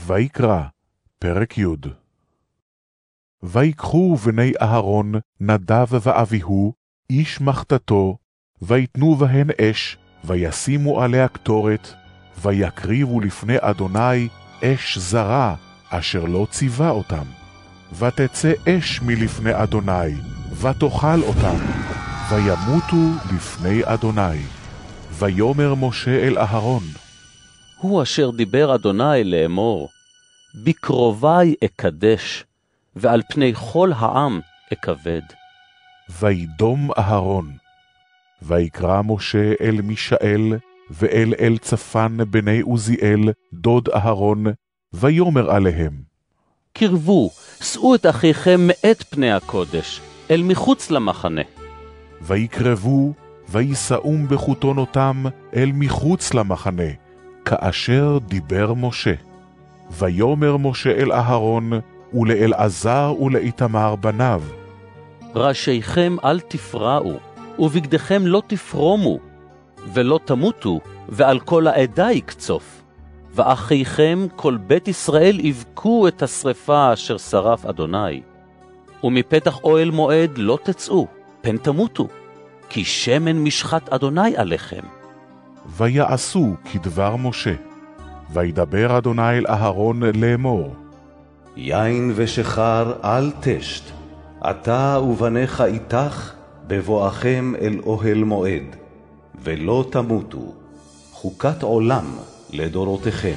ויקרא, פרק י'. ויקחו בני אהרון, נדב ואביהו, איש מחתתו, ויתנו בהן אש, וישימו עליה קטורת, ויקריבו לפני אדוני אש זרה, אשר לא ציווה אותם. ותצא אש מלפני אדוני, ותאכל אותם, וימותו לפני אדוני. ויאמר משה אל אהרון, הוא אשר דיבר אדוני לאמור, בקרובי אקדש, ועל פני כל העם אכבד. וידום אהרון. ויקרא משה אל מישאל, ואל אלצפן בני עוזיאל, דוד אהרון, ויאמר עליהם, קרבו, שאו את אחיכם מאת פני הקודש, אל מחוץ למחנה. ויקרבו, ויסעום בחותונותם אל מחוץ למחנה, כאשר דיבר משה. ויאמר משה אל אהרון, ולאלעזר ולאיתמר בניו, ראשיכם אל תפרעו, ובגדיכם לא תפרומו, ולא תמותו, ועל כל העדה יקצוף. ואחיכם כל בית ישראל יבכו את השרפה אשר שרף אדוני. ומפתח אוהל מועד לא תצאו, פן תמותו, כי שמן משחת אדוני עליכם. ויעשו כדבר משה. וידבר אדוני אל אהרון לאמור, יין ושחר אל תשת, אתה ובניך איתך בבואכם אל אוהל מועד, ולא תמותו, חוקת עולם לדורותיכם.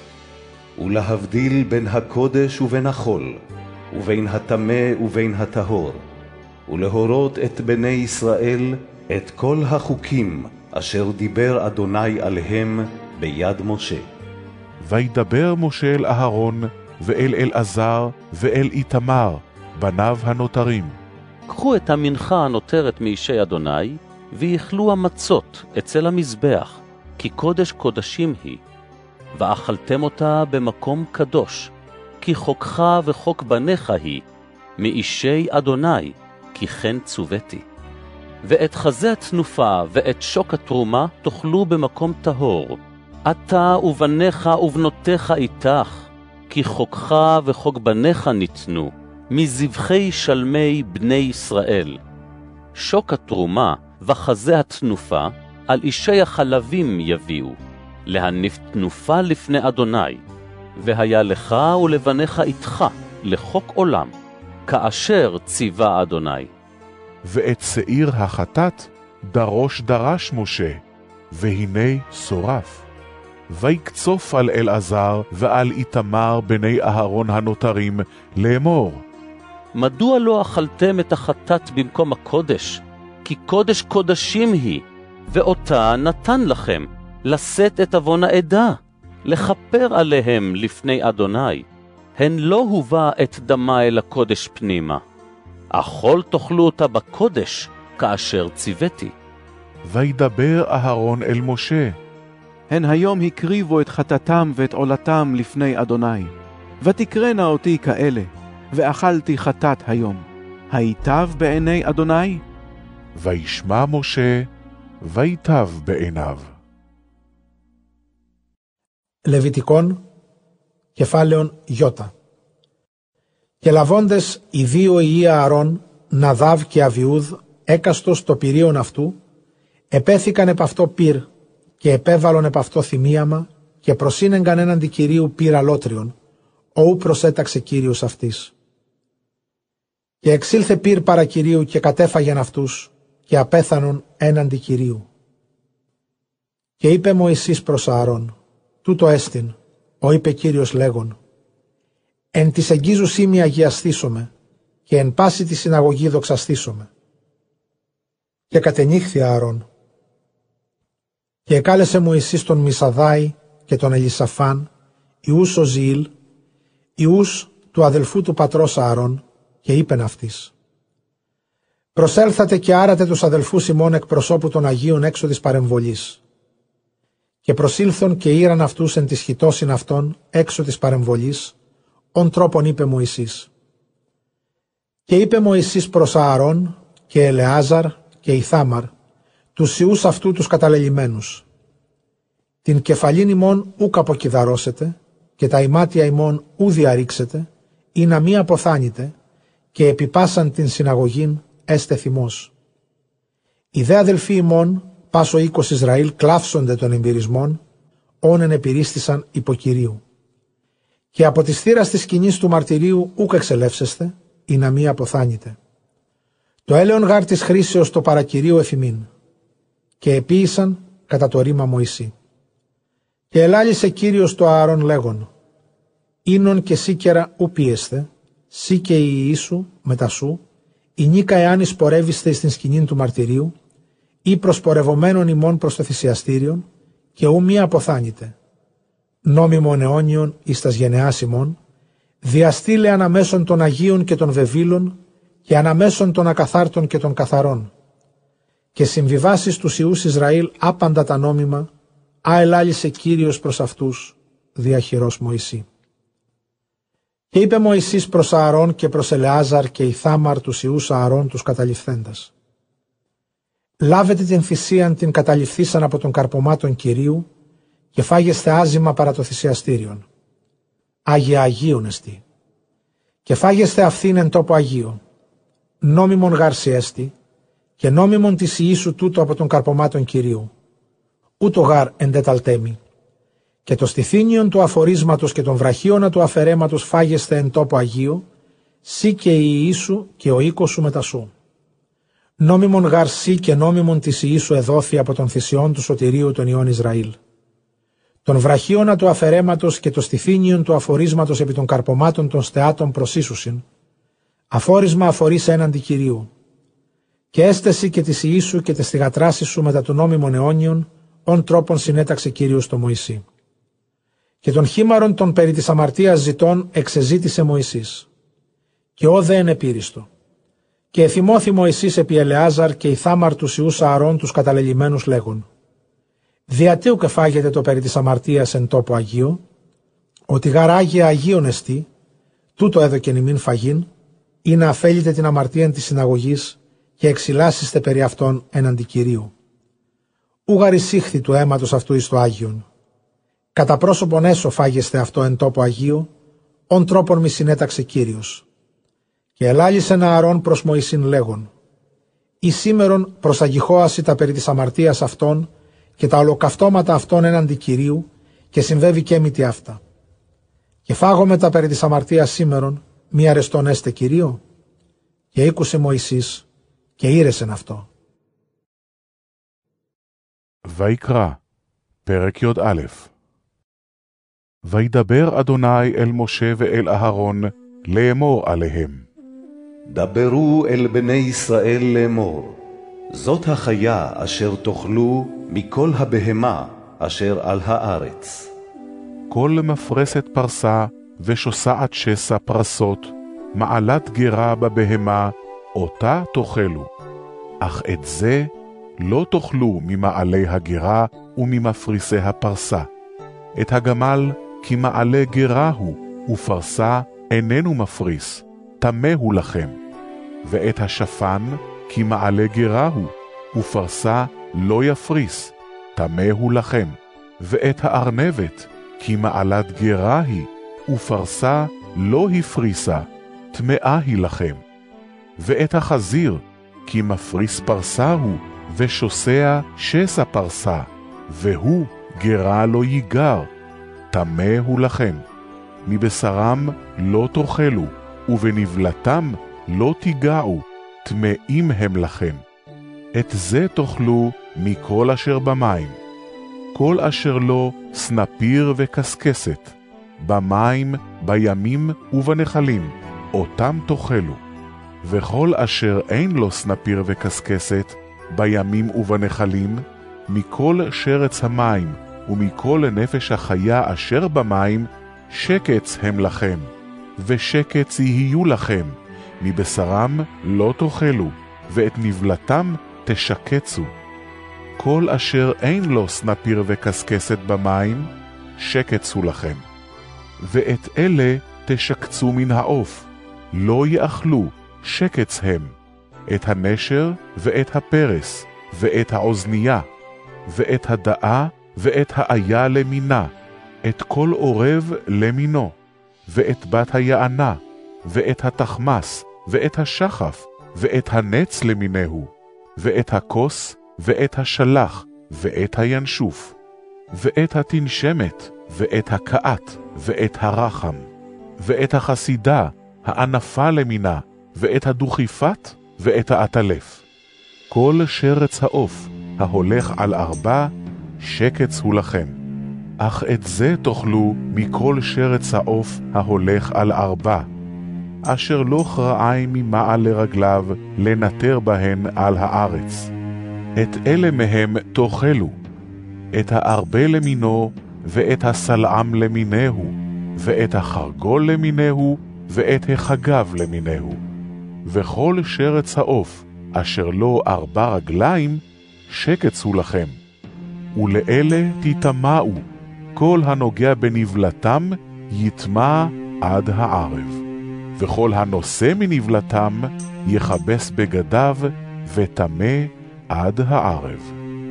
ולהבדיל בין הקודש ובין החול, ובין הטמא ובין הטהור, ולהורות את בני ישראל את כל החוקים אשר דיבר אדוני עליהם ביד משה. וידבר משה אל אהרון, ואל אלעזר, ואל איתמר, בניו הנותרים. קחו את המנחה הנותרת מאישי אדוני, ויאכלו המצות אצל המזבח, כי קודש קודשים היא. ואכלתם אותה במקום קדוש, כי חוקך וחוק בניך היא, מאישי אדוני, כי כן צוויתי. ואת חזה התנופה ואת שוק התרומה תאכלו במקום טהור, אתה ובניך ובנותיך איתך, כי חוקך וחוק בניך ניתנו, מזבחי שלמי בני ישראל. שוק התרומה וחזה התנופה על אישי החלבים יביאו, להניף תנופה לפני אדוני, והיה לך ולבניך איתך לחוק עולם, כאשר ציווה אדוני. ואת שעיר החטאת דרוש דרש משה, והנה שורף. ויקצוף על אלעזר ועל איתמר בני אהרון הנותרים לאמור, מדוע לא אכלתם את החטאת במקום הקודש? כי קודש קודשים היא, ואותה נתן לכם, לשאת את עוון העדה, לכפר עליהם לפני אדוני. הן לא הובא את דמה אל הקודש פנימה. אכול תאכלו אותה בקודש, כאשר ציוויתי. וידבר אהרון אל משה, הן היום הקריבו את חטאתם ואת עולתם לפני אדוני. ותקרנה אותי כאלה, ואכלתי חטאת היום. היטב בעיני אדוני? וישמע משה, ויטב בעיניו. Λεβιτικόν, κεφάλαιον Ιώτα. Και λαβώντες οι δύο ιοί Ααρών, Ναδάβ και Αβιούδ, έκαστος το πυρίον αυτού, επέθηκαν επ' αυτό πυρ, και επέβαλον επ' αυτό θυμίαμα, και προσύνεγκαν έναντι Κυρίου πυρ αλότριον, οού προσέταξε Κύριος αυτής. Και εξήλθε πυρ παρά Κυρίου και κατέφαγεν αυτούς, και απέθανον έναντι Κυρίου. Και είπε Μωυσής προς Ααρών, τούτο έστιν, ο είπε Κύριος λέγον, εν της εγγίζου σήμη αγιαστήσομαι, και εν πάση τη συναγωγή δοξαστήσομαι. Και κατενύχθη Ααρών. Και εκάλεσε Μωυσής τον Μισαδάη και τον Ελισαφάν, ιούς Οζιήλ, ιούς του αδελφού του πατρός Ααρών, και είπεν αυτής, προσέλθατε και άρατε τους αδελφούς ημών εκ προσώπου των Αγίων έξω της παρεμβολής. Και προσήλθον και ήραν αυτούς εν της χιτώσιν αυτών έξω της παρεμβολής, ον τρόπον είπε Μωυσής. Και είπε Μωυσής προς Ααρών και Ελεάζαρ και Ιθάμαρ, τους ιούς αυτού τους καταλελειμμένους. Την κεφαλήν ημών ούκ αποκυδαρώσετε, και τα ημάτια ημών ου διαρρήξετε, ή να μη αποθάνητε, και επιπάσαν την συναγωγήν έστε θυμός. Οι δε αδελφοί ημών, πάσο οίκος Ισραήλ, κλάψονται των εμπειρισμών, όνεν επιρίστησαν υπό Κυρίου. Και από της θύρας της σκηνής του μαρτυρίου ούκ εξελεύσεστε, ή να μη αποθάνητε. Το έλεον γάρ της χρήσεως το παρακυρίου εφημίν. Και επίησαν κατά το ρήμα Μωυσή. Και ελάλησε Κύριος το Ααρών λέγον, ίνον και σίκερα ου πίεστε, σύ και η Ιησού μετά σου, η νίκα εάν εισπορεύεστε στην σκηνήν του μαρτυρίου, ή προσπορευομένων ημών προς το θυσιαστήριον, και ου μη αποθάνητε. Νόμιμον αιώνιον εις τας γενεάς ημών, διαστήλε αναμέσων των Αγίων και των Βεβήλων, και αναμέσων των ακαθάρτων και των καθαρών. Και συμβιβάσεις τους Ιούς Ισραήλ άπαντα τα νόμιμα, ελάλησε Κύριος προς αυτούς, διαχειρός Μωυσή. Και είπε Μωυσής προς Ααρών και προς Ελεάζαρ και Ιθάμαρ τους Ιούς Ααρών τους καταληφθέντας. Λάβετε την θυσίαν την καταληφθήσαν από τον καρπομάτων Κυρίου και φάγεστε άζημα παρά το θυσιαστήριον. Άγια Αγίων εστί. Και φάγεστε αυθήν εν τόπο Αγίο. Νόμιμον γάρσι έστι και νόμιμον της Ιησού τούτο από τον καρπομάτων Κυρίου. Ούτω γάρ εντεταλτέμι. Και το στηθήνιον του αφορίσματος και των βραχίωνα του αφαιρέματος φάγεστε εν τόπο Αγίο, σύ και η Ιησού και ο οίκος σου μετά σου. Νόμιμον γάρ σύ και νόμιμον της Ιησού εδόθη από των θυσιών του σωτηρίου των Υιών Ισραήλ. Τον βραχίωνα του αφαιρέματος και το στηθήνιον του αφορίσματος επί των καρπομάτων των στεάτων προσίσουσιν, αφόρισμα αφορείς έναντι Κυρίου. Και έστεση και της Ιησού και τες θυγατράσεις σου μετά του νόμιμων αιώνιων, ον τρόπον συνέταξε Κύριος το Μωυσή. Και των χήμαρων των περί της αμαρτίας ζητών εξεζήτησε Μωυσής. Και ω δε εν επίριστο. Και εθυμώθη Μωυσής επί Ελεάζαρ και Ιθάμαρ τους Ιούς Ααρών τους καταλελειμμένους λέγον. Διατίου και φάγεται το περί της αμαρτίας εν τόπο Αγίο, ότι γαράγια Αγίων εστί, τούτο έδωκεν ημίν φαγήν, ή να αφέλετε την αμαρτία της συναγωγής και εξηλάσιστε περί αυτών έναντι Κυρίου. Ούγαρ εισήχθη του αίματος αυτού εις το Άγιον. Κατά πρόσωπον έσω φάγεστε αυτό εν τόπο Αγίου, ον τρόπον μη συνέταξε Κύριος. Και ελάλησεν Ααρών προς Μωυσήν λέγον, «Ει σήμερον προσαγηχώασι τα περί της αμαρτίας αυτών και τα ολοκαυτώματα αυτών έναντι Κυρίου, και συμβέβη και μήτι αυτά. Και φάγομαι τα περί της αμαρτίας σήμερον, μη αρεστόν έστε Κυρίο». Και ήκουσε Μωυσής και ήρεσεν αυτό. ויקרא, פרק י"א. וידבר אדוני אל משה ואל אהרון לאמור עליהם. דברו אל בני ישראל לאמור, זאת החיה אשר תאכלו מכל הבהמה אשר על הארץ. כל מפרסת פרסה ושוסעת שסע פרסות, מעלת גרה בבהמה, אותה תאכלו. אך את זה לא תאכלו ממעלי הגרה וממפריסי הפרסה. את הגמל כי מעלה גרה הוא, ופרסה איננו מפריס, טמא הוא לכם. ואת השפן כי מעלה גרה הוא, ופרסה לא יפריס, טמא הוא לכם. ואת הארנבת כי מעלת גרה היא, ופרסה לא הפריסה, טמאה היא לכם. ואת החזיר כי מפריס פרסה הוא, ושוסע שסע פרסה, והוא גרה לא ייגר, טמא הוא לכם. מבשרם לא תאכלו, ובנבלתם לא תיגעו, טמאים הם לכם. את זה תאכלו מכל אשר במים. כל אשר לו סנפיר וקסקסת, במים, בימים ובנחלים, אותם תאכלו. וכל אשר אין לו סנפיר וקסקסת, בימים ובנחלים, מכל שרץ המים ומכל נפש החיה אשר במים, שקץ הם לכם, ושקץ יהיו לכם, מבשרם לא תאכלו, ואת נבלתם תשקצו. כל אשר אין לו סנפיר וקסקסת במים, שקץ הוא לכם. ואת אלה תשקצו מן העוף, לא יאכלו, שקץ הם, את הנשר ואת הפרס, ואת האוזנייה, ואת הדאה ואת האיה למינה, את כל עורב למינו, ואת בת היענה, ואת התחמס, ואת השחף, ואת הנץ למיניהו, ואת הכוס, ואת השלח, ואת הינשוף, ואת התנשמת, ואת הקעת, ואת הרחם, ואת החסידה, הענפה למינה, ואת הדוכיפת, ואת האטלף. כל שרץ העוף, ההולך על 4, שקץ הוא לכם. אך את זה תאכלו מכל שרץ העוף ההולך על 4, אשר לא כרעיים ממעל לרגליו לנטר בהן על הארץ. את אלה מהם תאכלו, את הארבה למינו, ואת הסלעם למינהו, ואת החרגול למינהו, ואת החגב למינהו. וכל שרץ העוף, אשר לו 4 רגליים, שקץ הוא לכם. ולאלה תטמאו, כל הנוגע בנבלתם יטמא עד הערב. וכל הנושא מנבלתם יכבס בגדיו וטמא עד הערב.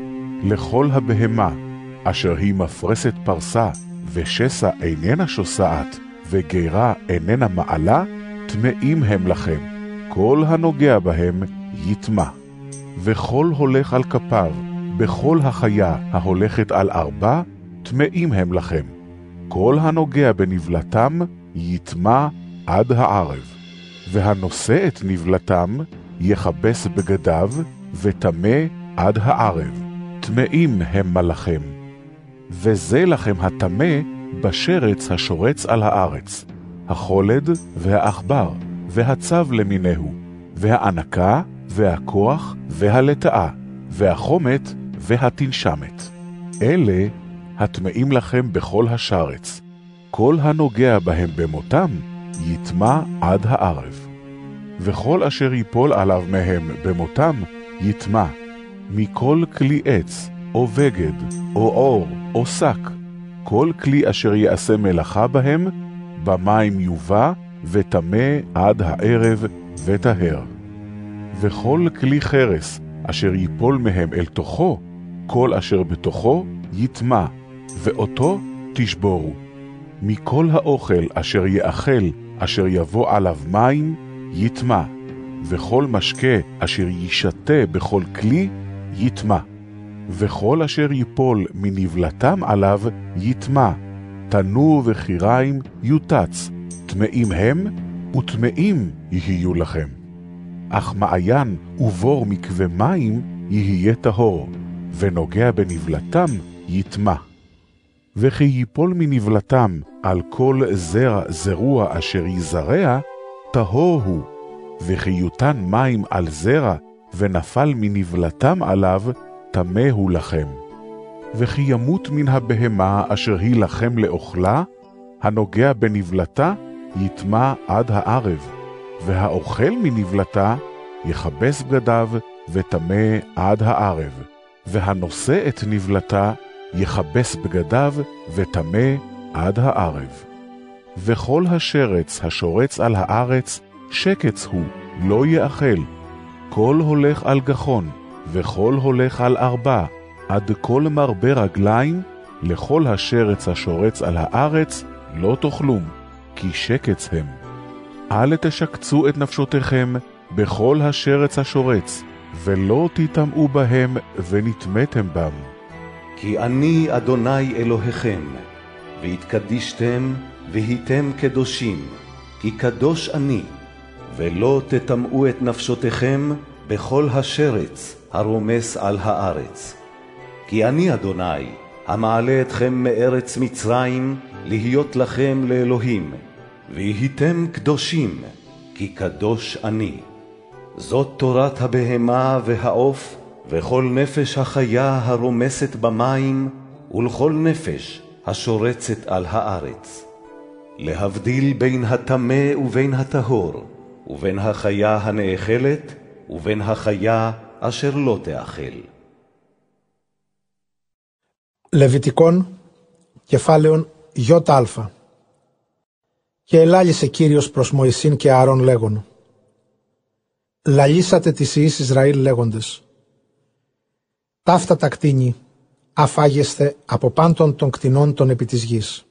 לכל הבהמה, אשר היא מפרסת פרסה, ושסה איננה שוסעת, וגירה איננה מעלה, טמאים הם לכם. כל הנוגע בהם יטמא. וכל הולך על כפיו, בכל החיה ההולכת על 4, טמאים הם לכם. כל הנוגע בנבלתם יטמא עד הערב. והנושא את נבלתם יכבס בגדיו וטמא עד הערב. טמאים המה לכם. וזה לכם הטמא בשרץ השורץ על הארץ, החולד והעכבר, והצב למיניהו, והענקה, והכוח, והלטאה, והחומת, והתנשמת. אלה הטמאים לכם בכל השרץ. כל הנוגע בהם במותם יטמא עד הערב. וכל אשר ייפול עליו מהם במותם יטמא, מכל כלי עץ, או בגד, או עור, או שק, כל כלי אשר יעשה מלאכה בהם, במים יובא, וטמא עד הערב וטהר. וכל כלי חרס אשר ייפול מהם אל תוכו, כל אשר בתוכו יטמא, ואותו תשבורו. מכל האוכל אשר יאכל, אשר יבוא עליו מים, יטמא, וכל משקה אשר ישתה בכל כלי, יטמא. וכל אשר ייפול מנבלתם עליו, יטמא, תנור וחיריים יוטץ, טמאים הם, וטמאים יהיו לכם. אך מעיין ובור מקווה מים יהיה טהור, ונוגע בנבלתם יטמא. וכי ייפול מנבלתם על כל זרוע אשר יזרע, טהור הוא, וכי יותן מים על זרע, ונפל מנבלתם עליו, טמא הוא לכם. וכי ימות מן הבהמה אשר היא לכם לאוכלה, הנוגע בנבלתה יטמא עד הערב, והאוכל מנבלתה יכבס בגדיו וטמא עד הערב, והנושא את נבלתה יכבס בגדיו וטמא עד הערב. וכל השרץ השורץ על הארץ, שקץ הוא, לא יאכל. כל הולך על גחון, וכל הולך על 4, עד כל מרבה רגליים, לכל השרץ השורץ על הארץ, לא תאכלום, כי שקץ הם. אל תשקצו את נפשותיכם בכל השרץ השורץ, ולא תטמאו בהם ונטמאתם בם. כי אני אדוני אלוהיכם, והתקדישתם והייתם קדושים, כי קדוש אני, ולא תטמאו את נפשותיכם בכל השרץ הרומס על הארץ. כי אני אדוני, המעלה אתכם מארץ מצרים, להיות לכם לאלוהים, והייתם קדושים, כי קדוש אני. זאת תורת הבהמה והעוף, וכל נפש החיה הרומסת במים, ולכל נפש השורצת על הארץ. להבדיל בין הטמא ובין הטהור, ובין החיה הנאכלת, ובין החיה אשר לא תאכל. Λεβιτικόν, κεφάλαιον Ι-Α. Και ελάλησε Κύριος προς Μωυσήν και Ααρών λέγον: λαλήσατε τις ιείς Ισραήλ λέγοντες: ταύτα τα κτίνη, αφάγεστε από πάντων των κτηνών των επί της γης.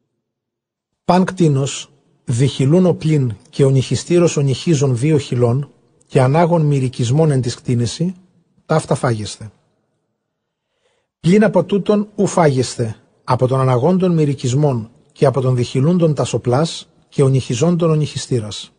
Παν κτήνος, διχυλούν ο πλήν και ο νυχιστήρος ο νυχίζων 2 χυλών και ανάγων μυρικισμών εν της κτήνεση, ταύτα φάγεστε. Πλην από τούτον ου φάγεστε, από των αναγόντων μυρικισμών και από των διχυλούντων τασοπλάς και ο νυχιζόντων ο νυχιστήρας.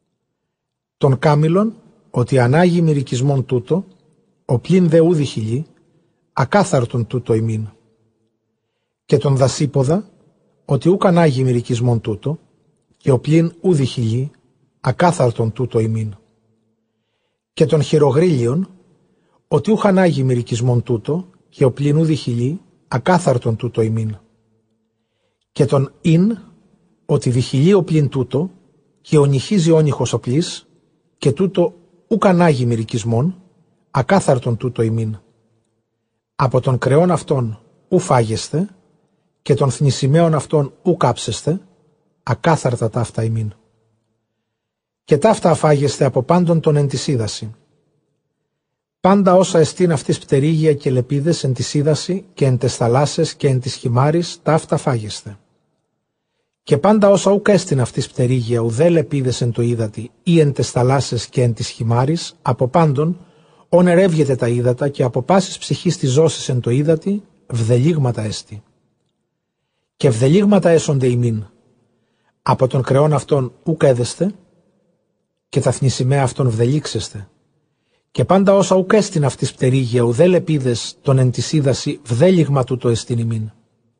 Των κάμιλων, ότι ανάγει μυρικισμών τούτο, ο πλην δε ου διχυλεί, ακάθαρτον τούτο ημίν. Και τον δασίποδα, ότι ούκ ανάγει μυρικισμόν τούτο, και ο πλην ου διχυλεί, ακάθαρτον τούτο ημίν. Και τον χειρογρίλιον, ότι ούχ ανάγει μυρικισμόν τούτο, και ο πλην ου διχυλεί, ακάθαρτον τούτο ημίν. Και τον ειν, ότι διχυλεί ο πλην τούτο, και ο νυχίζει όνυχος ο πλής, και τούτο ούκ ανάγει μυρικισμόν, ακάθαρτον τούτο ημίν. Από των κρεών αυτών ου φάγεστε, και των θνησιμαίων αυτών ου κάψεστε, ακάθαρτα ταύτα ημίν. Και ταύτα αφάγεστε από πάντων των εν της ύδαση. Πάντα όσα εστίν αυτής πτερίγια και λεπίδες εν της ύδαση και εν τες θαλάσσες και εν της χυμάρης, ταύτα φάγεστε. Και πάντα όσα ούκ έστιν αυτής πτερίγια ουδέ λεπίδες εν το ύδατι ή εν τες θαλάσσες και εν της χυμάρης, από πάντων, όν ερεύγεται τα ύδατα και από πάσης ψυχής της ζώσης εν το ύδατι, βδελίγματα έστι. Και βδελίγματα έσονται ημίν. Από των κρεών αυτών ούκ έδεστε, και τα θνησιμαία αυτών βδελίξεστε. Και πάντα όσα ουκ έστιν αυτής πτερίγια ουδέ λεπίδες των εν της ύδαση βδέλιγμα τούτο εστιν ημίν.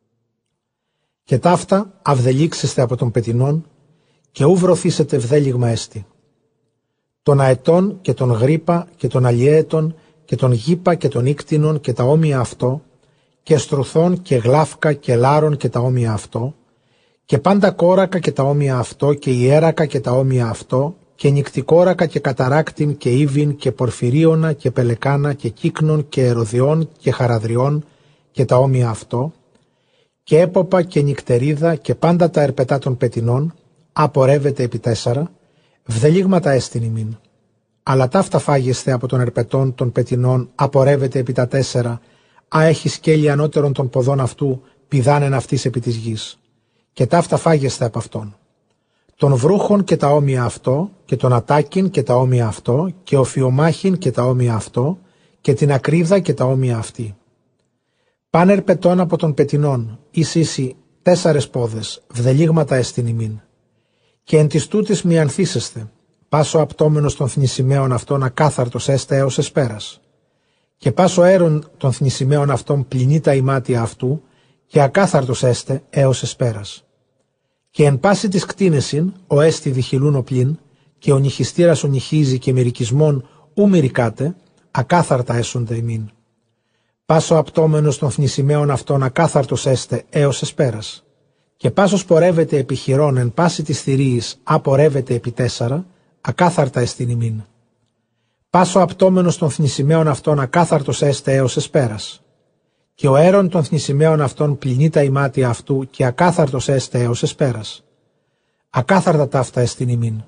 Και ταύτα αυδελίξεστε από των πετεινών και ου βρωθήσετε βδέλιγμα έστι. Των αετών και των γρίπα και των αλλιέτων και των γήπα και των ίκτινων και τα όμοια αυτό και στρουθών και γλάφκα και λάρων και τα όμοια αυτό και πάντα κόρακα και τα όμοια αυτό και ιέρακα και τα όμοια αυτό και νυκτικόρακα και καταράκτην και ήβιν και πορφυρίωνα και πελεκάνα και κύκνων και ερωδιών και χαραδριών και τα όμοια αυτό και έποπα και νυκτερίδα και πάντα τα ερπετά των πετεινών απορεύεται επί 4, βδελίγματα έστιν ημίν. Αλλά ταύτα φάγεστε από των ερπετών των πετεινών απορεύεται επί τα 4, α έχει σκέλη ανώτερων των ποδών αυτού πηδάνεν αυτής επί της γης. Και ταύτα φάγεστε από αυτόν. Των βρούχων και τα όμοια αυτό, και τον ατάκιν και τα όμοια αυτό, και οφιομάχιν και τα όμοια αυτό, και την ακρίδα και τα όμοια αυτή. Παν ερπετών από των πετεινών, ίσι 4 πόδες, βδελίγματα εστιν ημίν. Και εν της τούτης μη ανθίσεστε, πάσο απτόμενος των θνησιμαίων αυτών ακάθαρτος έστε έως εσπέρας. Και πάσο αέρον των θνησιμαίων αυτών πλυνεί τα ημάτια αυτού, και ακάθαρτος έστε έως εσπέρας. Και εν πάση της κτίνεσιν, ο έστι διχυλούν ο πλην, και ο νυχιστήρας ο νυχίζει και μυρικισμόν ου μυρικάτε, ακάθαρτα έσονται ημίν. Πάσο απτόμενος των θνησιμαίων αυτών ακάθαρτος έστε έως εσπέρας. Και πάσος πορεύεται επί χειρών εν πάση της θηρίης απορεύεται επί 4, ακάθαρτα εστιν ημίν. Πάσο απτόμενος των θνησιμαίων αυτών ακάθαρτος έστε έως εσπέρας. Και ο αέρον των θνησιμαίων αυτών πλυνεί τα ημάτια αυτού και ακάθαρτος έστε έως εσπέρας. Ακάθαρτα ταύτα εστιν ημίν.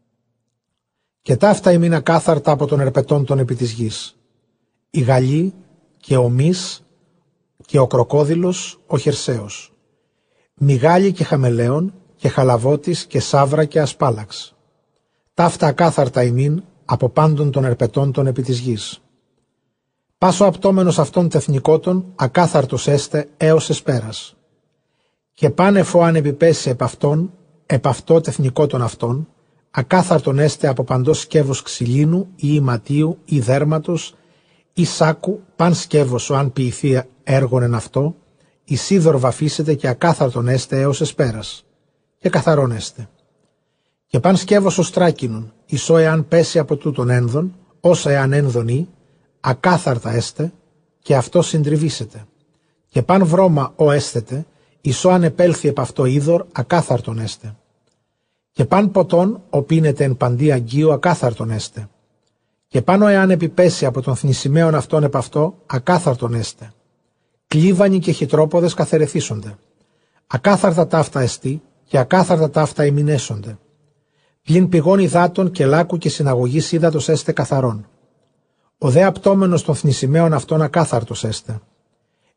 Και ταύτα ημίν ακάθαρτα από των ερπετών των επί της γης. Η γαλή και ο μυς και ο κροκόδιλος ο χερσαίος. Μιγάλη και χαμελέων και χαλαβώτης και σάβρα και ασπάλαξ. Ταύτα ακάθαρτα ημίν από πάντων των ερπετών των επί της γης. Πάσο απτόμενος αυτών τεθνικότων ακάθαρτος έστε έως εσπέρας. Και πάνεφο αν επιπέσει επ' αυτό τεθνικότων αυτών, ακάθαρτον έστε από παντός σκεύος ξυλίνου ή ηματίου ή δέρματος ή σάκου, παν σκεύος ο αν ποιηθεί έργον εν αυτό, η σίδωρ βαφίσετε και ακάθαρτον έστε έως εσπέρας. Και καθαρόν έστε. Και παν σκεύος ο στράκινον, ισό εάν πέσει από τούτον ένδον, όσα εάν ένδον ή, ακάθαρτα έστε, και αυτό συντριβήσετε. Και παν βρώμα ο έστετε, ισό αν επέλθει επ' αυτό είδωρ, ακάθαρτον έστε. Και παν ποτόν, ο πίνεται εν παντή αγκίου, ακάθαρτον έστε. Και πάνω εάν επιπέσει από των θνησιμαίων αυτών επ' αυτό, ακάθαρτον έστε. Κλίβανοι και χιτρόποδες καθαιρεθήσονται. Ακάθαρτα ταύτα εστί, και ακάθαρτα ταύτα ημινέσονται. Πλην πηγών υδάτων και λάκου και συναγωγής ύδατος έστε καθαρόν. Ο δε απτόμενος των θνησιμαίων αυτών ακάθαρτος έστε.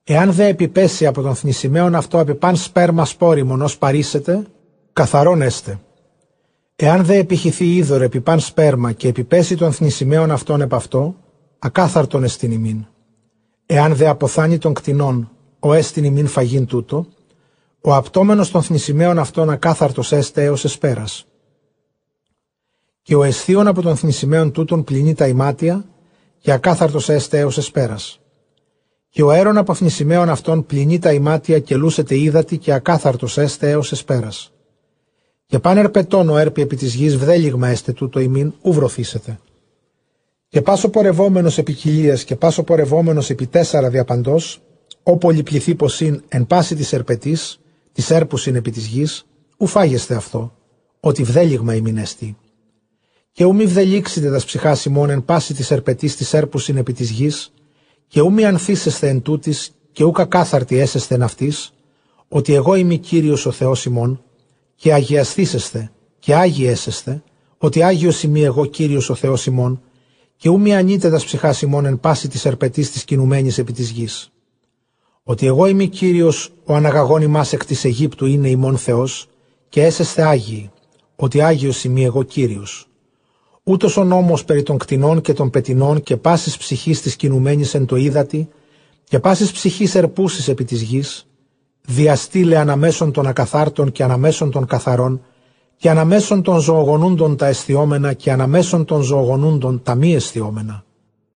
Εάν δε επιπέσει από τον θνησιμαίον αυτό επί παν σπέρμα σπόριμον ως παρήσετε, καθαρόν έστε. Εάν δε επιχυθεί είδωρ επί παν σπέρμα και επιπέσει των θνησιμαίων αυτών επ' αυτό, ακάθαρτον εστιν ημίν. Εάν δε αποθάνει των κτηνών, ο έστιν ημίν φαγήν τούτο, ο απτόμενος των θνησιμαίων αυτών ακάθαρτος έστε έως εσπέρας. Και ο αισθίων από των θνησιμαίων τούτων πλυνεί τα ημάτια, και ακάθαρτος έστε έως εσπέρας. Και ο αέρον από θνησιμαίων αυτών πλυνεί τα ημάτια και λούσεται ύδατη, και ακάθαρτος έστε έως εσπέρας. Και παν ερπετών ο έρπη επί της γης βδέλιγμα έστε τούτο ημίν, ου βρωθήσετε. Και πάσο πορευόμενος επί κοιλίας και πάσο πορευόμενος επί 4 διαπαντός, ο πολυπληθή ποσίν εν πάση της ερπετής, της έρπουσιν επί της γης, ου φάγεστε αυτό, ότι βδέλιγμα ημίν εστι. Και ου μη βδελίξετε τας ψυχάς ημών εν πάση της ερπετής της έρπουσιν επί της γης, και ου μη ανθίσεστε εν τούτης, και ου κακάθαρτοι έσεστε εν αυτής, ότι εγώ είμαι Κύριος ο Θεός ημών, και αγιαστήσεστε, και άγιοι έσεστε, ότι Άγιος είμαι εγώ Κύριος ο Θεός ημών, και ου μη ανείτε τας ψυχάς ημών εν πάση της ερπετής της κινουμένης επί της γης. Ότι εγώ είμαι Κύριος ο αναγαγών ημάς εκ της Αιγύπτου είναι ημών Θεός, και έσεστε άγιοι, ότι Άγιος είμαι εγώ Κύριος. Ούτως ο νόμος περί των κτηνών και των πετινών και πάσης ψυχής της κινουμένης εν το ύδατι, και πάσης ψυχής ερπούσης επί της γης, διαστήλε αναμέσων των ακαθάρτων και αναμέσων των καθαρών, και αναμέσων των ζωογονούντων τα αισθιόμενα και αναμέσων των ζωογονούντων τα μη αισθιόμενα.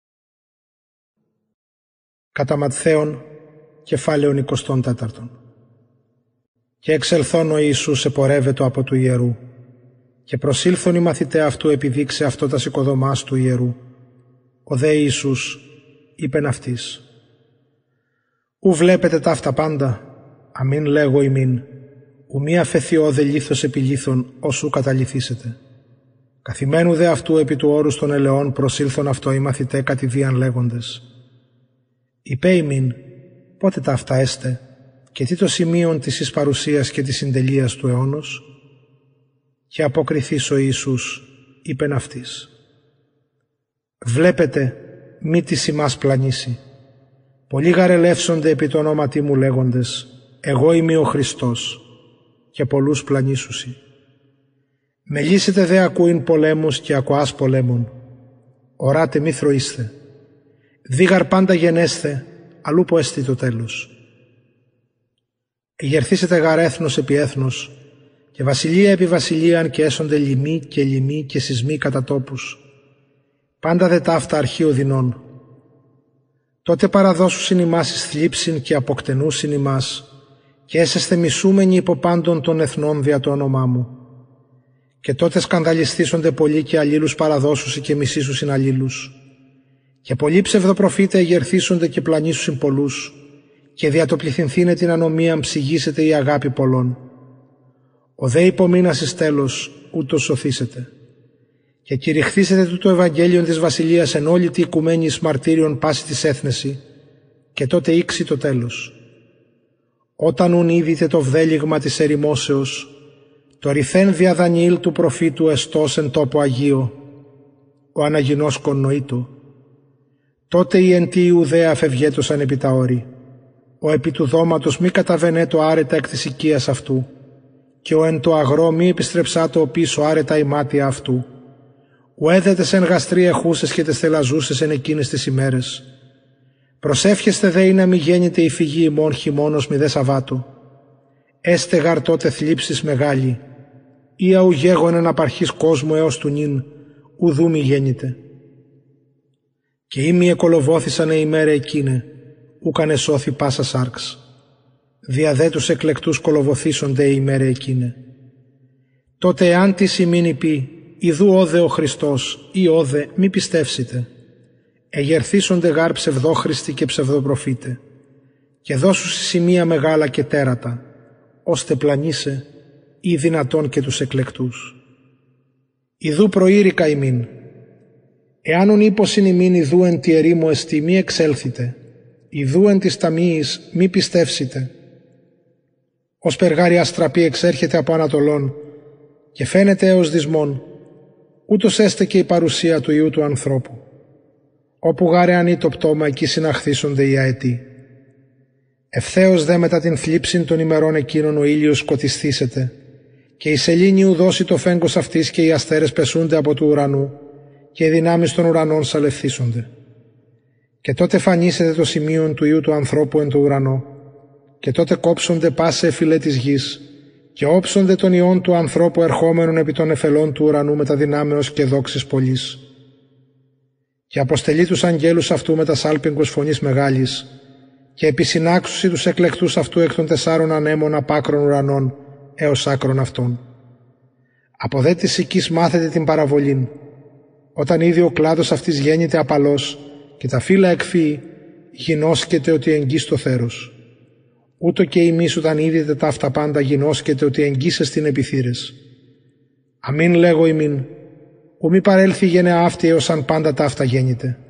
Κατά Ματθαίον, κεφάλαιον 24. Και εξελθών ο Ιησούς επορεύετο από του ιερού, και προσήλθον οι μαθηταί αυτού επιδείξε αυτό τας οικοδομάς του ιερού. Ο δε Ιησούς είπεν αυτής, ου βλέπετε ταύτα πάντα, αμήν λέγω ημίν, ου μη αφαιθιώδε λίθος επί λίθον, όσου καταλυθήσετε. Καθημένου δε αυτού επί του όρους των ελαιών προσήλθον αυτό οι μαθηταί κατηδίαν λέγοντες. Υπέ ημίν, πότε ταύτα έστε, και τι το σημείον της εις παρουσίας και της συντελείας του αιώνος. Και αποκριθείς ο Ιησούς είπεν αυτής, βλέπετε μη της ημάς πλανήσει. Πολλοί γαρελεύσονται επί το ονόματί μου λέγοντες, εγώ είμαι ο Χριστός, και πολλούς πλανήσουσι. Μελήσετε δε ακούειν πολέμους και ακοάς πολέμων. Οράτε μη θροείστε. Δίγαρ πάντα γενέσθε, αλλού που έστι το τέλος. Εγερθήσετε γαρ έθνος επί έθνος, και βασιλεία επί βασιλείαν, και έσονται λοιμοί και σεισμοί κατά τόπους. Πάντα δε ταύτα αρχείο δεινών. Τότε παραδώσουσιν ημάς εις θλίψιν και αποκτενούσιν ημάς, και έσεστε μισούμενοι υπό πάντων των εθνών δια το όνομά μου. Και τότε σκανδαλιστήσονται πολλοί και αλλήλους παραδώσουσι και μισήσουσιν αλλήλους. Και πολλοί ψευδοπροφήτε εγερθήσονται και πλανήσουσιν πολλούς, και δια το πληθυνθήνε την ανομίαν ψυγίσετε η αγάπη πολλών. Ο δε υπομείνας εις τέλος, ούτως σωθήσετε. Και κηρυχθήσετε τούτο Ευαγγέλιον της Βασιλείας εν όλη τη οικουμένη εις μαρτύριον πάση της έθνεση, και τότε ήξει το τέλος. Όταν ουν είδητε το βδέλιγμα της ερημόσεως, το ρηθέν δια Δανιήλ του προφήτου εστός εν τόπο Αγίο, ο αναγινώσκον νοήτο. Τότε οι εν τη Ιουδαία φευγέτωσαν επί τα όρη, ο επί του δώματος μη καταβενέτο άρετα εκ της οικίας αυτού, και ο εν το αγρό μη επιστρεψάτο πίσω άρετα η μάτια αυτού. Ουέδετες εν γαστροί εχούσες και τεστελαζούσες εν εκείνες τις ημέρες. Προσεύχεστε δε ή να μη γέννηται η φυγή ημών χειμώνος μη δε Σαββάτου. Έστε γαρ τότε θλίψεις μεγάλη, ή αουγέγονεν απαρχής κόσμου έως του νυν, ουδού μη γέννηται. Και ή μη εκολοβόθησανε ημέρα εκείνε, ούκανε σώθη πάσα σάρξ. Δια δε τους εκλεκτούς κολοβοθήσονται η ημέρα εκείνε. Τότε εάν της ημίνη πει, ιδού όδε ο Χριστός ή όδε μη πιστεύσετε. Εγερθήσονται γάρ ψευδόχριστοι και ψευδοπροφήτε, και δώσου σημεία μεγάλα και τέρατα, ώστε πλανήσε ή δυνατόν και τους εκλεκτούς. Ιδού προήρικα ημίν. Εάν ουν ύποσιν ημίν ιδού εν τη ερήμου εστί μη εξέλθετε, ιδού εν της ταμίης μη πιστεύσετε. Ως περγάρι αστραπή εξέρχεται από Ανατολών και φαίνεται έως δυσμών, ούτως έστε και η παρουσία του Υιού του ανθρώπου. Όπου γάρε ανεί το πτώμα, εκεί συναχθήσονται οι αετοί. Ευθέως δε μετά την θλίψην των ημερών εκείνων ο ήλιος σκοτισθήσεται, και η σελήνη ουδώσει το φέγγος αυτής, και οι αστέρες πεσούνται από του ουρανού, και οι δυνάμεις των ουρανών σαλευθήσονται. Και τότε φανήσεται το σημείον του Υιού του ανθρώπου εν το ουρανό, και τότε κόψονται πάσε εφυλέ της γης, και όψονται των ιών του ανθρώπου ερχόμενων επί των εφελών του ουρανού με τα δυνάμεως και δόξης πολλής. Και αποστελεί τους αγγέλους αυτού με τα σάλπιγγος φωνής μεγάλης, και επισυνάξουσι τους εκλεκτούς αυτού εκ των 4 ανέμων απ' άκρων ουρανών έως άκρων αυτών. Από δε της οικής μάθετε την παραβολήν. Όταν είδη ο κλάδος αυτής γέννηται απαλός, και τα φύλλα εκφύει, γινώσκεται ότι εγγύς το θέρος. Ούτω και εμείς όταν είδητε τα αυτά πάντα γινώσκεται ότι εγγύσες την επιθύρες. Αμήν λέγω ημίν, ου μη παρέλθει η γενεά αυτή έως αν πάντα τα αυτά γέννηται.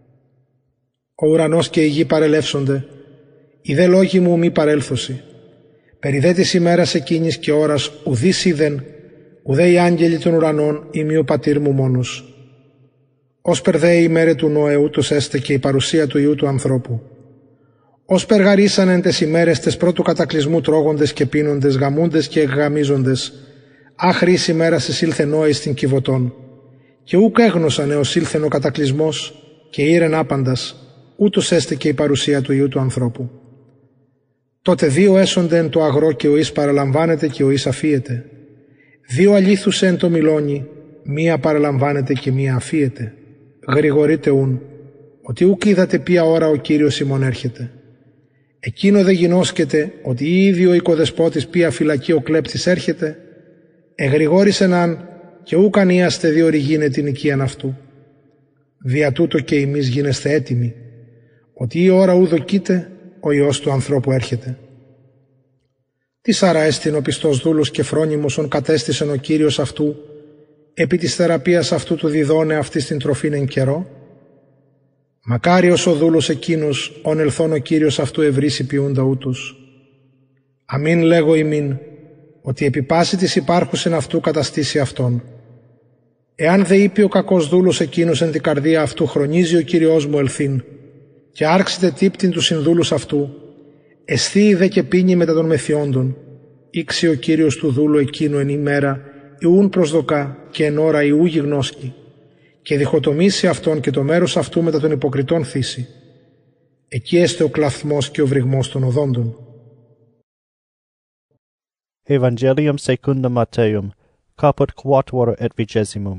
Ο ουρανός και η γη παρελεύσονται, οι δε λόγοι μου μη παρέλθωση. Περί δε της ημέρας εκείνης και ώρας ουδείς είδεν, ουδέ οι άγγελοι των ουρανών ή μη ο πατήρ μου μόνος. Ως περδέ η ημέρε του Νόε ούτως έστε και η παρουσία του Υιού του ανθρώπου. Ως περγαρίσαν εν τες ημέρες τες πρώτου κατακλυσμού τρώγοντες και πίνοντες, γαμούντες και εκγαμίζοντες, άχρης ημέρας εισήλθε Νόε στην Κιβωτών, και ούκ έγνωσαν έως ήλθεν ο κατακλυσμός και ήρεν άπαντας, ούτως έστε και η παρουσία του Υιού του ανθρώπου. Τότε 2 έσονται εν το αγρό και ο εις παραλαμβάνεται και ο εις αφίεται. 2 αλήθουσε εν το μιλώνει, 1 παραλαμβάνεται και 1 αφίεται. Γρηγορείτε ούν, ότι ούκ είδατε ποια ώρα ο Κύριος ημών έρχεται. Εκείνο δε γινώσκεται ότι ήδη ο οικοδεσπότης ποια φυλακή ο κλέπτης έρχεται, εγρηγόρησεν αν και ούκ ανίαστε διορυγίνε την οικίαν αυτού. Δια τούτο και εμείς γίνεστε έτοιμοι, ότι η ώρα ου δοκείται, ο Υιός του ανθρώπου έρχεται. Τι άρα έστειν ο πιστός δούλος και φρόνιμος ον κατέστησεν ο Κύριος αυτού, επί της θεραπείας αυτού του διδώνε αυτής την τροφήν εν καιρό. Μακάριος ο δούλος εκείνος, ον ελθόν ο Κύριος αυτού ευρύσει ποιούντα ούτως. Αμήν λέγω ημίν, ότι επί πάση της υπάρχουσεν αυτού καταστήσει αυτόν. Εάν δε είπε ο κακός δούλος εκείνος εν την καρδία αυτού, χρονίζει ο Κύριος μου ελθύν, και άρξετε τύπτην του συνδούλους αυτού, εσθίει δε και πίνει μετά των μεθιόντων, ήξει ο Κύριος του δούλου εκείνου εν ημέρα, ιούν προσδοκά και εν ώρα ιού γιγνώσκει, και διχοτομήσει αυτόν και το μέρος αυτού μετά των υποκριτών θύσει. Εκεί έστε ο κλαθμός και ο βρυγμός των οδόντων. Evangelium secundum Matteum, caput 4 et 20.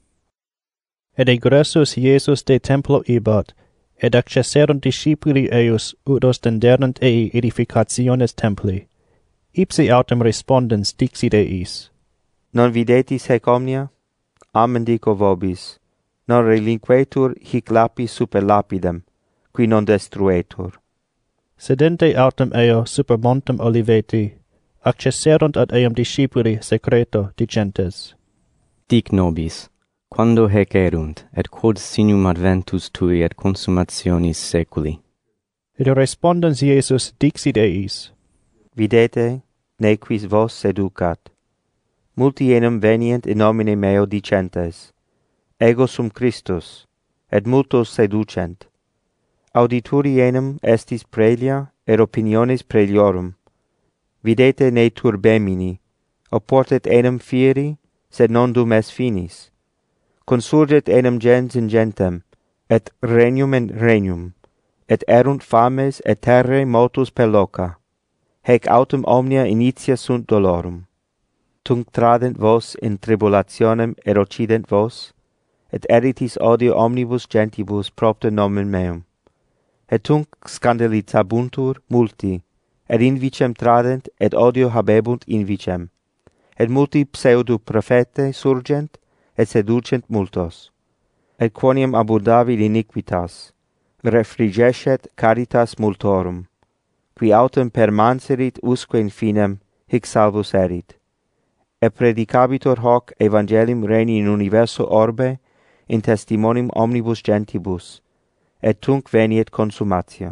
Et egressus Iesus de templo ibat, et accesserunt discipuli eius ut ostenderunt ei edificationes templi. Ipsi autem respondens dixit eis: Non videtis haec omnia? Amen dico vobis, non relinquetur hic lapis super lapidem, qui non destruetur. Sedente autem eo super montem Oliveti, accesserunt ad eum discipuli secreto dicentes: Dic nobis, quando haec erunt, et quod signum adventus tui et consummationis seculi. Et respondens Iesus dixit eis: Videte, nequis vos seducat. Multi enim venient in nomine meo dicentes, ego sum Christus, et multos seducent. Audituri enim estis praelia, et opiniones praeliorum. Videte ne turbemini, oportet enim fieri, sed non dum es finis. Consurget enim gens in gentem, et regnum in regnum, et erunt fames et terrae motus per loca. Haec autem omnia initia sunt dolorum. Tunc tradent vos in tribulationem et occident vos, et eritis odio omnibus gentibus propter nomen meum. Et tunc scandalizabuntur multi, et invicem tradent, et odio habebunt invicem. Et multi pseudo prophetae surgent, et seducent multos. Et quoniam abundavit iniquitas, refrigescet caritas multorum, qui autem permanserit usque in finem hic salvus erit. Et predicabitur hoc evangelium regni in universo orbe, in testimonium omnibus gentibus, et tunc veniet consumatio.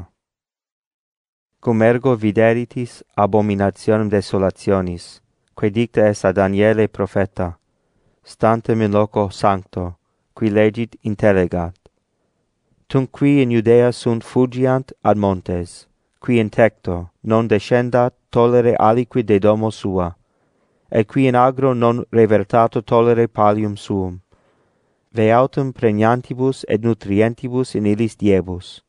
Cum ergo videritis abominationem desolationis, quae dicta est a Daniele propheta, stantem in loco sancto, qui legit intelegat. Tunc qui in Judea sunt fugiant ad montes, qui in tecto non descendat tollere aliquid de domo sua, et qui in agro non revertato tollere pallium suum, veautem pregnantibus et nutrientibus in illis diebus.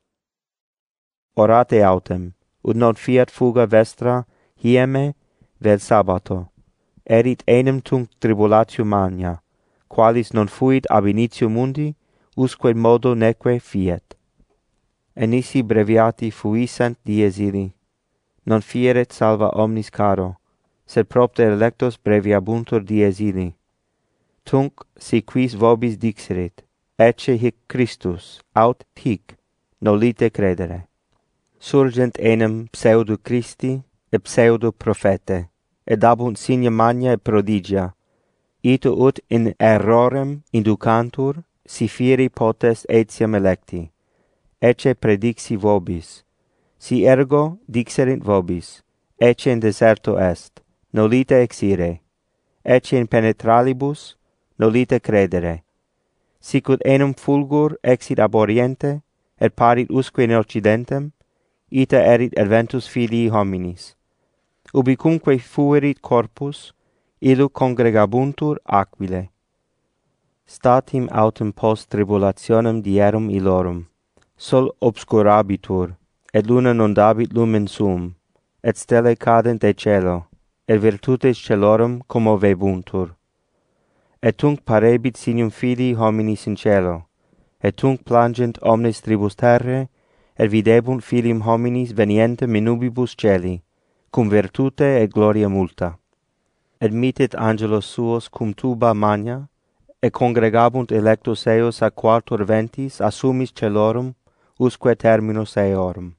Orate autem, ut non fiat fuga vestra hieme vel sabbato, erit enim tunc tribulatio magna, qualis non fuit ab initio mundi, usque modo neque fiat. E nisi breviati fuissent dies illi, non fieret salva omnis caro, sed propter electos breviabuntur dies illi. Tunc si quis vobis dixerit, ecce hic Christus, aut hic, nolite credere. Surgent enim pseudo Christi et pseudo prophete, et dabunt signa magna et prodigia, ito ut in errorem inducantur, si fieri potest etiam electi, ecce predixi vobis, si ergo dixerint vobis, ecce in deserto est, nolite exire, ecce in penetralibus, nolite credere. Sicut enum fulgur exit ab oriente, et parit usque in occidentem, ita erit adventus filii hominis. Ubicumque fuerit corpus, illu congregabuntur aquile. Statim autem post tribulationem dierum illorum, sol obscurabitur, et luna non dabit lumen suum, et stelle cadent de cielo, et virtutes celorum commovebuntur. Et tunc parebit signum filii hominis in cielo, et tunc plangent omnes tribus terrae, et videbunt filium hominis venientem in nubibus celi, cum virtute et gloria multa. Et mitit angelos suos cum tuba magna, et congregabunt electos eos a quator ventis assumis celorum, usque terminus eorum.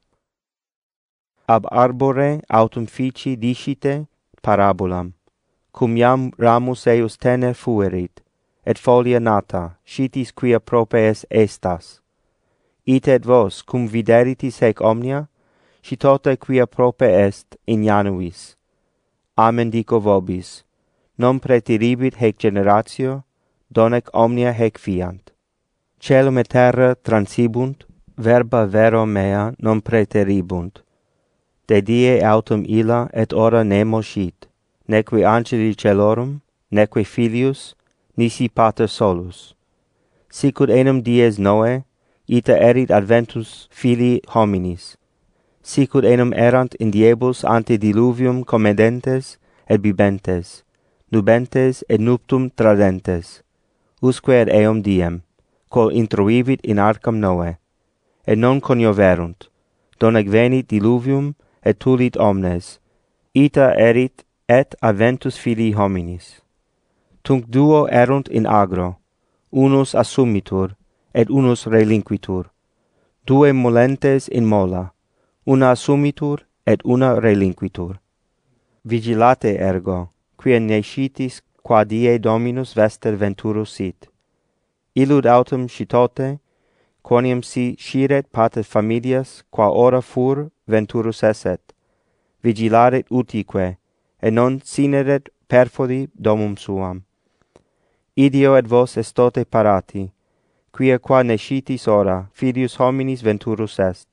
Ab arbore autum fici discite parabolam, cum iam ramus eos tener fuerit, et folia nata, scitis quia prope estas. Ite et vos, cum videritis hec omnia, scitote quia prope est in januis. Amen dico vobis, non preteribit hec generatio, donec omnia hec fiant. Celum et terra transibunt, verba vero mea non preteribunt. De die autem illa et ora nemo scit, neque angeli celorum, neque filius, nisi pater solus. Sicut enum dies Noe, ita erit adventus filii hominis. Sicut enum erant in diebus ante diluvium comedentes et bibentes, nubentes et nuptum tradentes, usque ad eum diem, quo intruivit in arcam Noe, et non conioverunt, donec venit diluvium et tulit omnes, ita erit et adventus filii hominis. Tunc duo erunt in agro, unus assumitur, et unus relinquitur, due molentes in mola, una assumitur et una relinquitur. Vigilate ergo, quia nescitis qua die Dominus vester venturus sit. Illud autem scitote, quoniam si sciret pater familias, qua ora fur venturus esset, vigilaret utique, et non sineret perfidi domum suam. Idio et vos estote parati, quia qua nescitis ora filius hominis venturus est.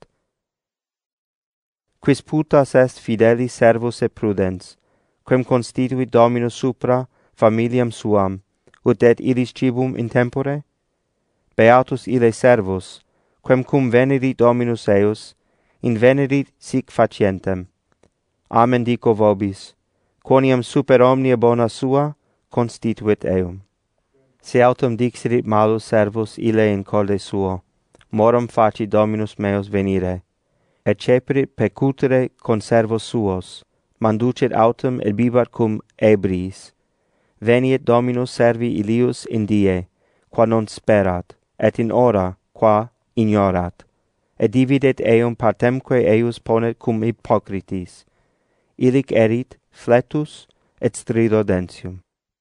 Quis putas est fidelis servus et prudens, quem constituit Dominus supra familiam suam, ut et illis cibum in tempore? Beatus ille servus, quem cum venerit Dominus eus, invenerit sic facientem. Amen dico vobis, quoniam super omnia bona sua constituit eum. Se autem dixerit malus servus ille in corde suo, morum faci Dominus meus venire, et ceperit pecutere con servos suos, manducet autem et bibat cum ebriis. Veniet Dominus servi illius in die, qua non sperat, et in hora, qua ignorat, et dividet eum partemque eius ponet cum hypocritis. Illic erit fletus et stridodentium.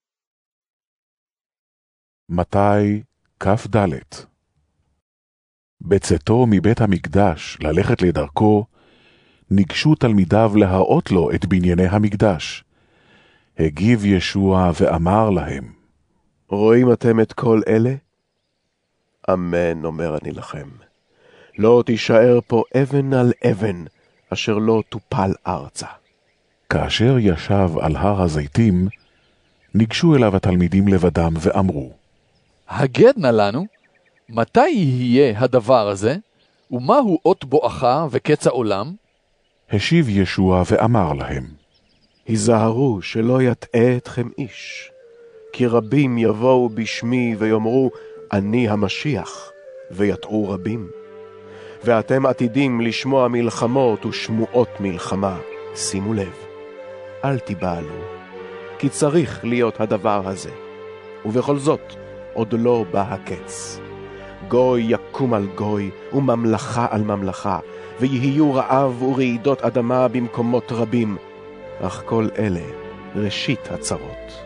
מתי כ"ד. בצאתו מבית המקדש ללכת לדרכו, ניגשו תלמידיו להראות לו את בנייני המקדש. הגיב ישוע ואמר להם, רואים אתם את כל אלה? אמן אומר אני לכם, לא תישאר פה אבן על אבן, אשר לא תופל ארצה. כאשר ישב על הר הזיתים, ניגשו אליו התלמידים לבדם ואמרו, הגד נא לנו, מתי יהיה הדבר הזה, ומהו אות בואכה וקץ העולם? השיב ישוע ואמר להם, היזהרו שלא יטעה אתכם איש, כי רבים יבואו בשמי ויאמרו, אני המשיח, ויטעו רבים. ואתם עתידים לשמוע מלחמות ושמועות מלחמה. שימו לב, אל תיבהלו, כי צריך להיות הדבר הזה. ובכל זאת, עוד לא בא הקץ. גוי יקום על גוי, וממלכה על ממלכה, ויהיו רעב ורעידות אדמה במקומות רבים. אך כל אלה ראשית הצרות.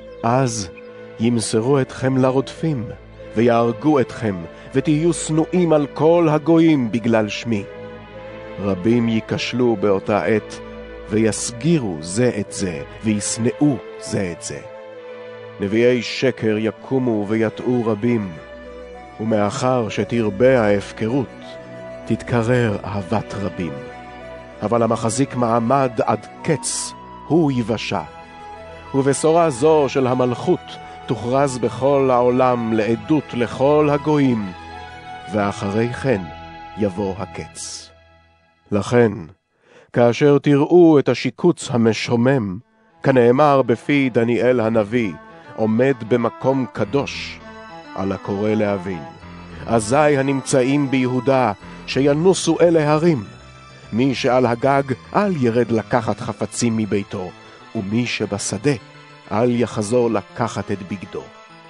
אז ימסרו אתכם לרודפים, ויהרגו אתכם, ותהיו שנואים על כל הגויים בגלל שמי. רבים ייכשלו באותה עת, ויסגירו זה את זה, וישנאו זה את זה. נביאי שקר יקומו ויטעו רבים, ומאחר שתרבה ההפקרות, תתקרר אהבת רבים. אבל המחזיק מעמד עד קץ, הוא יבשע. ובשורה זו של המלכות תוכרז בכל העולם לעדות לכל הגויים, ואחרי כן יבוא הקץ. לכן, כאשר תראו את השיקוץ המשומם, כנאמר בפי דניאל הנביא, עומד במקום קדוש, על הקורא להבין. אזי הנמצאים ביהודה, שינוסו אל ההרים. מי שעל הגג, אל ירד לקחת חפצים מביתו, ומי שבשדה, אל יחזור לקחת את בגדו.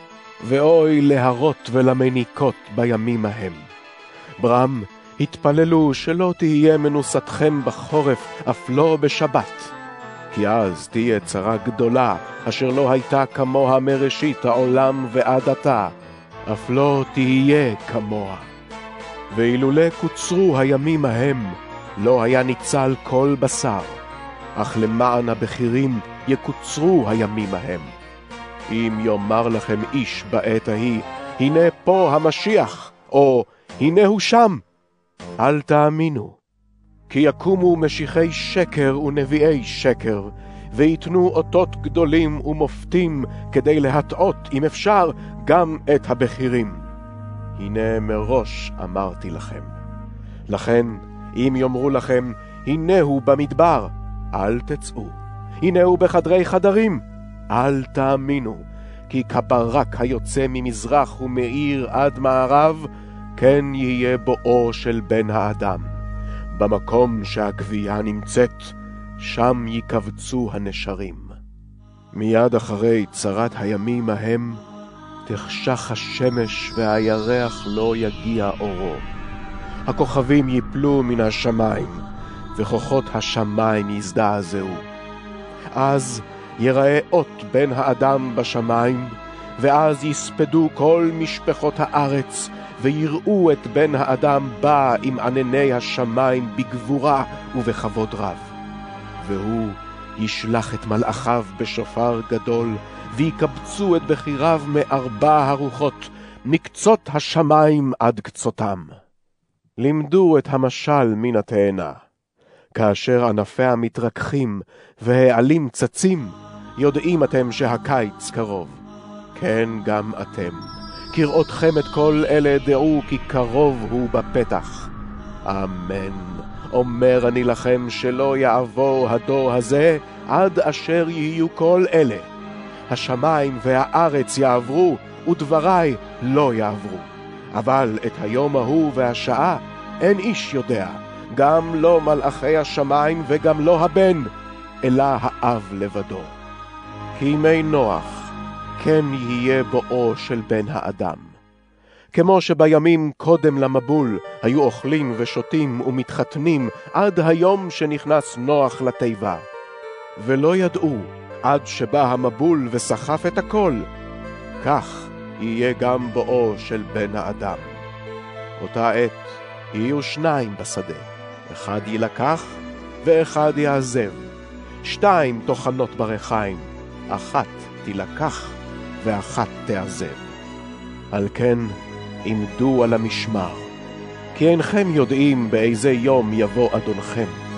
ואוי להרות ולמניקות בימים ההם. ברם, התפללו שלא תהיה מנוסתכם בחורף, אף לא בשבת. כי אז תהיה צרה גדולה, אשר לא הייתה כמוה מראשית העולם ועד עתה, אף לא תהיה כמוה. ואילולא קוצרו הימים ההם, לא היה ניצל כל בשר, אך למען הבכירים יקוצרו הימים ההם. אם יאמר לכם איש בעת ההיא, הנה פה המשיח, או הנה הוא שם, אל תאמינו. כי יקומו משיחי שקר ונביאי שקר, ויתנו אותות גדולים ומופתים, כדי להטעות, אם אפשר, גם את הבכירים. הנה מראש אמרתי לכם. לכן, אם יאמרו לכם, הנה הוא במדבר, אל תצאו. הנה הוא בחדרי חדרים, אל תאמינו. כי כברק היוצא ממזרח ומאיר עד מערב, כן יהיה בואו של בן האדם. במקום שהגבייה נמצאת, שם יקבצו הנשרים. מיד אחרי צרת הימים ההם, תחשך השמש והירח לא יגיע אורו. הכוכבים ייפלו מן השמיים, וכוחות השמיים יזדעזעו. אז יראה אות בן האדם בשמיים, ואז יספדו כל משפחות הארץ, ויראו את בן האדם בא עם ענני השמיים בגבורה ובכבוד רב. והוא ישלח את מלאכיו בשופר גדול, ויקבצו את בחיריו מארבע הרוחות, מקצות השמיים עד קצותם. לימדו את המשל מן התאנה. כאשר ענפיה מתרככים והעלים צצים, יודעים אתם שהקיץ קרוב. כן, גם אתם. כראותכם את כל אלה דעו כי קרוב הוא בפתח. אמן. אומר אני לכם שלא יעבור הדור הזה עד אשר יהיו כל אלה. השמיים והארץ יעברו ודבריי לא יעברו. אבל את היום ההוא והשעה אין איש יודע, גם לא מלאכי השמיים וגם לא הבן, אלא האב לבדו. כי ימי נוח כן יהיה בואו של בן האדם. כמו שבימים קודם למבול היו אוכלים ושותים ומתחתנים עד היום שנכנס נוח לתיבה. ולא ידעו עד שבא המבול וסחף את הכל. כך יהיה גם בואו של בן האדם. אותה עת יהיו שניים בשדה, אחד ילקח ואחד יעזב. שתיים טוחנות ברחיים, אחת תילקח ואחת תעזב. על כן עמדו על המשמר, כי אינכם יודעים באיזה יום יבוא אדונכם.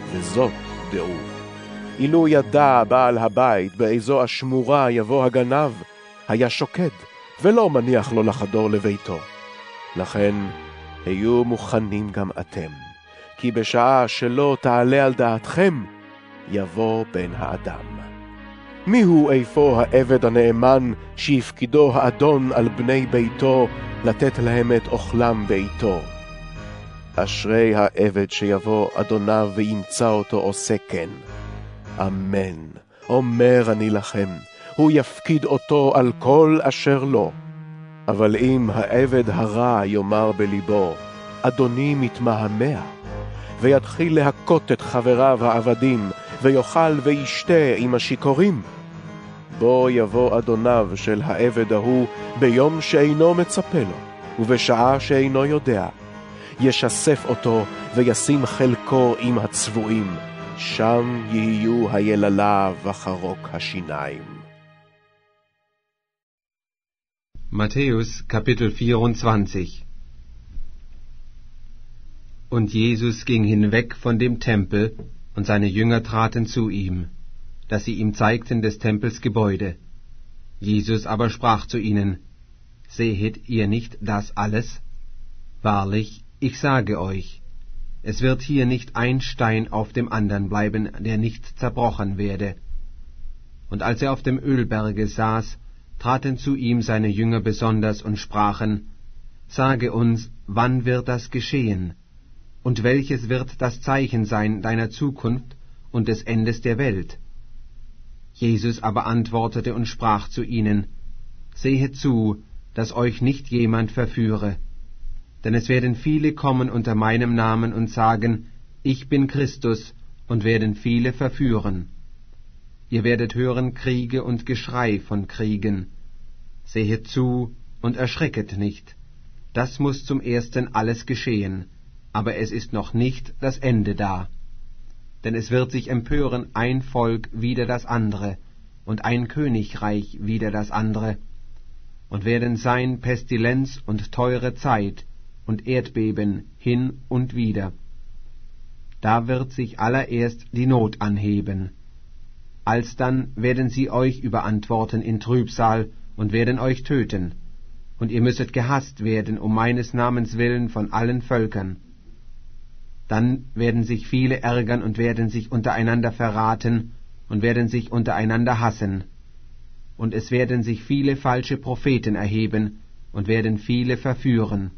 וזאת דעו. אילו ידע בעל הבית באיזו השמורה יבוא הגנב, היה שוקד, ולא מניח לו לחדור לביתו. לכן, היו מוכנים גם אתם, כי בשעה שלא תעלה על דעתכם, יבוא בן האדם. מיהו איפה העבד הנאמן שיפקידו האדון על בני ביתו לתת להם את אוכלם בעיתו? אשרי העבד שיבוא אדוניו וימצא אותו עושה כן. אמן, אומר אני לכם, הוא יפקיד אותו על כל אשר לו. אבל אם העבד הרע יאמר בליבו, אדוני מתמהמה, ויתחיל להכות את חבריו העבדים, ויאכל וישתה עם השיכורים, בו יבוא אדוניו של העבד ההוא ביום שאינו מצפה לו, ובשעה שאינו יודע, ישסף אותו וישים חלקו עם הצבועים, שם יהיו היללה וחרוק השיניים. Matthäus, Kapitel 24. Und Jesus ging hinweg von dem Tempel, und seine Jünger traten zu ihm, dass sie ihm zeigten des Tempels Gebäude. Jesus aber sprach zu ihnen, Sehet ihr nicht das alles? Wahrlich, ich sage euch, es wird hier nicht ein Stein auf dem andern bleiben, der nicht zerbrochen werde. Und als er auf dem Ölberge saß, traten zu ihm seine Jünger besonders und sprachen, Sage uns, wann wird das geschehen? Und welches wird das Zeichen sein deiner Zukunft und des Endes der Welt? Jesus aber antwortete und sprach zu ihnen, Sehet zu, dass euch nicht jemand verführe. Denn es werden viele kommen unter meinem Namen und sagen, Ich bin Christus, und werden viele verführen. Ihr werdet hören Kriege und Geschrei von Kriegen. Sehet zu und erschrecket nicht. Das muß zum Ersten alles geschehen, aber es ist noch nicht das Ende da. Denn es wird sich empören ein Volk wider das andere, und ein Königreich wider das andere, und werden sein Pestilenz und teure Zeit und Erdbeben hin und wieder. Da wird sich allererst die Not anheben. Alsdann werden sie euch überantworten in Trübsal und werden euch töten, und ihr müsset gehasst werden um meines Namens willen von allen Völkern. Dann werden sich viele ärgern und werden sich untereinander verraten und werden sich untereinander hassen. Und es werden sich viele falsche Propheten erheben und werden viele verführen.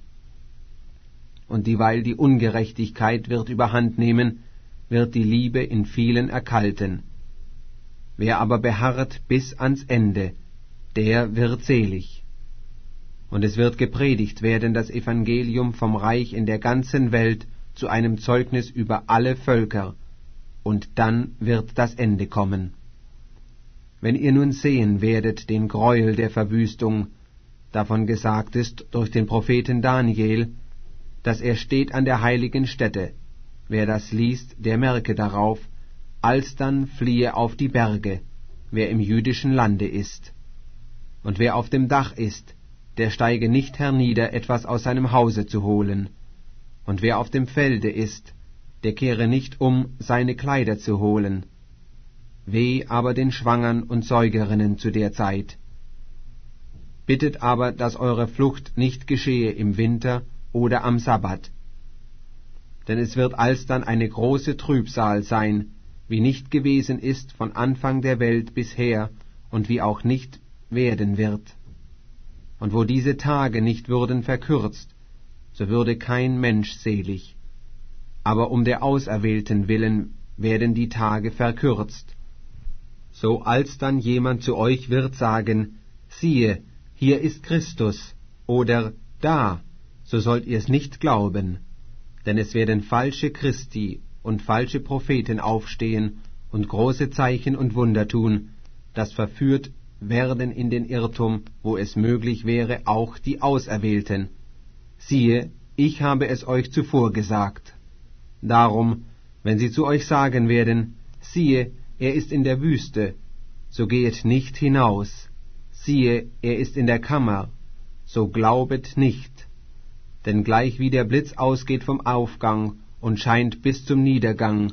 Und dieweil die Ungerechtigkeit wird überhand nehmen, wird die Liebe in vielen erkalten. Wer aber beharrt bis ans Ende, der wird selig. Und es wird gepredigt werden das Evangelium vom Reich in der ganzen Welt zu einem Zeugnis über alle Völker, und dann wird das Ende kommen. Wenn ihr nun sehen werdet den Gräuel der Verwüstung, davon gesagt ist durch den Propheten Daniel, dass er steht an der heiligen Stätte, wer das liest, der merke darauf, alsdann fliehe auf die Berge, wer im jüdischen Lande ist. Und wer auf dem Dach ist, der steige nicht hernieder, etwas aus seinem Hause zu holen. Und wer auf dem Felde ist, der kehre nicht um, seine Kleider zu holen. Weh aber den Schwangern und Säugerinnen zu der Zeit. Bittet aber, dass eure Flucht nicht geschehe im Winter oder am Sabbat. Denn es wird alsdann eine große Trübsal sein, wie nicht gewesen ist von Anfang der Welt bisher und wie auch nicht werden wird. Und wo diese Tage nicht würden verkürzt, so würde kein Mensch selig. Aber um der Auserwählten willen werden die Tage verkürzt. So alsdann jemand zu euch wird sagen, siehe, hier ist Christus, oder da, so sollt ihr's nicht glauben. Denn es werden falsche Christi und falsche Propheten aufstehen und große Zeichen und Wunder tun, dass verführt werden in den Irrtum, wo es möglich wäre, auch die Auserwählten. Siehe, ich habe es euch zuvor gesagt. Darum, wenn sie zu euch sagen werden, siehe, er ist in der Wüste, so gehet nicht hinaus. Siehe, er ist in der Kammer, so glaubet nicht. Denn gleich wie der Blitz ausgeht vom Aufgang und scheint bis zum Niedergang,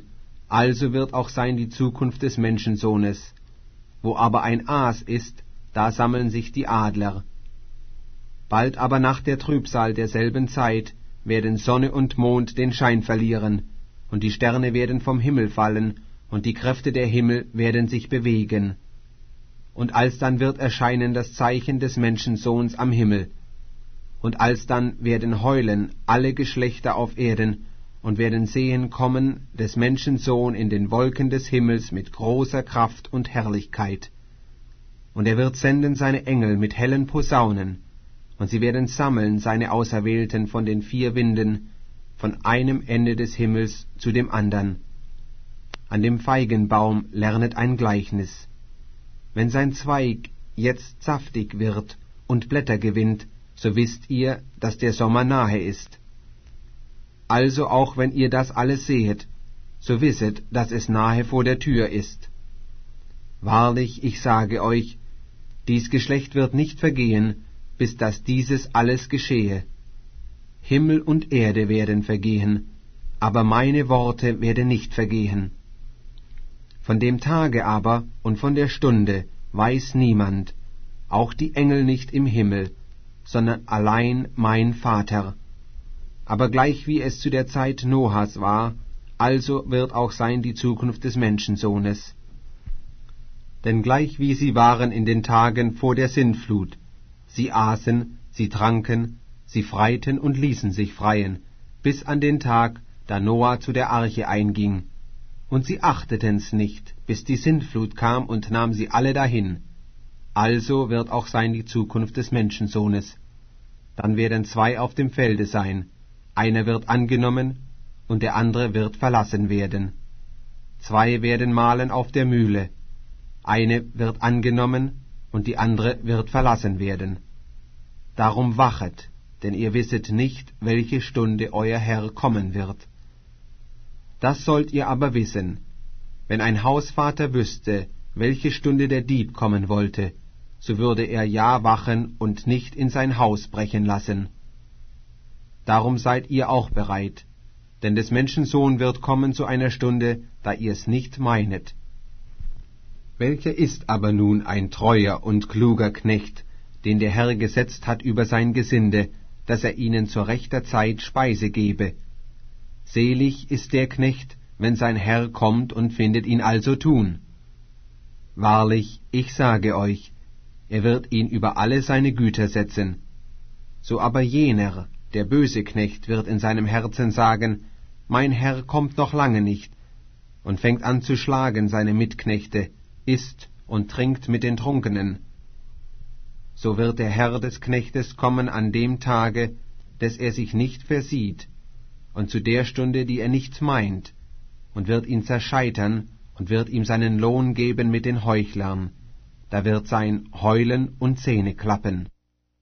also wird auch sein die Zukunft des Menschensohnes. Wo aber ein Aas ist, da sammeln sich die Adler. Bald aber nach der Trübsal derselben Zeit werden Sonne und Mond den Schein verlieren, und die Sterne werden vom Himmel fallen, und die Kräfte der Himmel werden sich bewegen. Und alsdann wird erscheinen das Zeichen des Menschensohns am Himmel. Und alsdann werden heulen alle Geschlechter auf Erden, und werden sehen kommen des Menschensohn in den Wolken des Himmels mit großer Kraft und Herrlichkeit. Und er wird senden seine Engel mit hellen Posaunen, und sie werden sammeln seine Auserwählten von den 4 Winden, von einem Ende des Himmels zu dem andern. An dem Feigenbaum lernet ein Gleichnis. Wenn sein Zweig jetzt saftig wird und Blätter gewinnt, so wisst ihr, dass der Sommer nahe ist. Also auch wenn ihr das alles sehet, so wisset, dass es nahe vor der Tür ist. Wahrlich, ich sage euch, dies Geschlecht wird nicht vergehen, bis dass dieses alles geschehe. Himmel und Erde werden vergehen, aber meine Worte werden nicht vergehen. Von dem Tage aber und von der Stunde weiß niemand, auch die Engel nicht im Himmel, sondern allein mein Vater. Aber gleich wie es zu der Zeit Noahs war, also wird auch sein die Zukunft des Menschensohnes. Denn gleich wie sie waren in den Tagen vor der Sintflut, sie aßen, sie tranken, sie freiten und ließen sich freien, bis an den Tag, da Noah zu der Arche einging. Und sie achteten's nicht, bis die Sintflut kam und nahm sie alle dahin. Also wird auch sein die Zukunft des Menschensohnes. Dann werden 2 auf dem Felde sein, einer wird angenommen, und der andere wird verlassen werden. 2 werden mahlen auf der Mühle, eine wird angenommen, und die andere wird verlassen werden. Darum wachet, denn ihr wisset nicht, welche Stunde euer Herr kommen wird. Das sollt ihr aber wissen, wenn ein Hausvater wüsste, welche Stunde der Dieb kommen wollte, so würde er ja wachen und nicht in sein Haus brechen lassen. Darum seid ihr auch bereit, denn des Menschensohn wird kommen zu einer Stunde, da ihr es nicht meinet. Welcher ist aber nun ein treuer und kluger Knecht, den der Herr gesetzt hat über sein Gesinde, dass er ihnen zur rechter Zeit Speise gebe? Selig ist der Knecht, wenn sein Herr kommt und findet ihn also tun. Wahrlich, ich sage euch, er wird ihn über alle seine Güter setzen. So aber jener, der böse Knecht, wird in seinem Herzen sagen, mein Herr kommt noch lange nicht, und fängt an zu schlagen seine Mitknechte, isst und trinkt mit den Trunkenen. So wird der Herr des Knechtes kommen an dem Tage, des er sich nicht versieht, und zu der Stunde, die er nicht meint, und wird ihn zerscheitern und wird ihm seinen Lohn geben mit den Heuchlern. Da wird sein Heulen und Zähneklappen.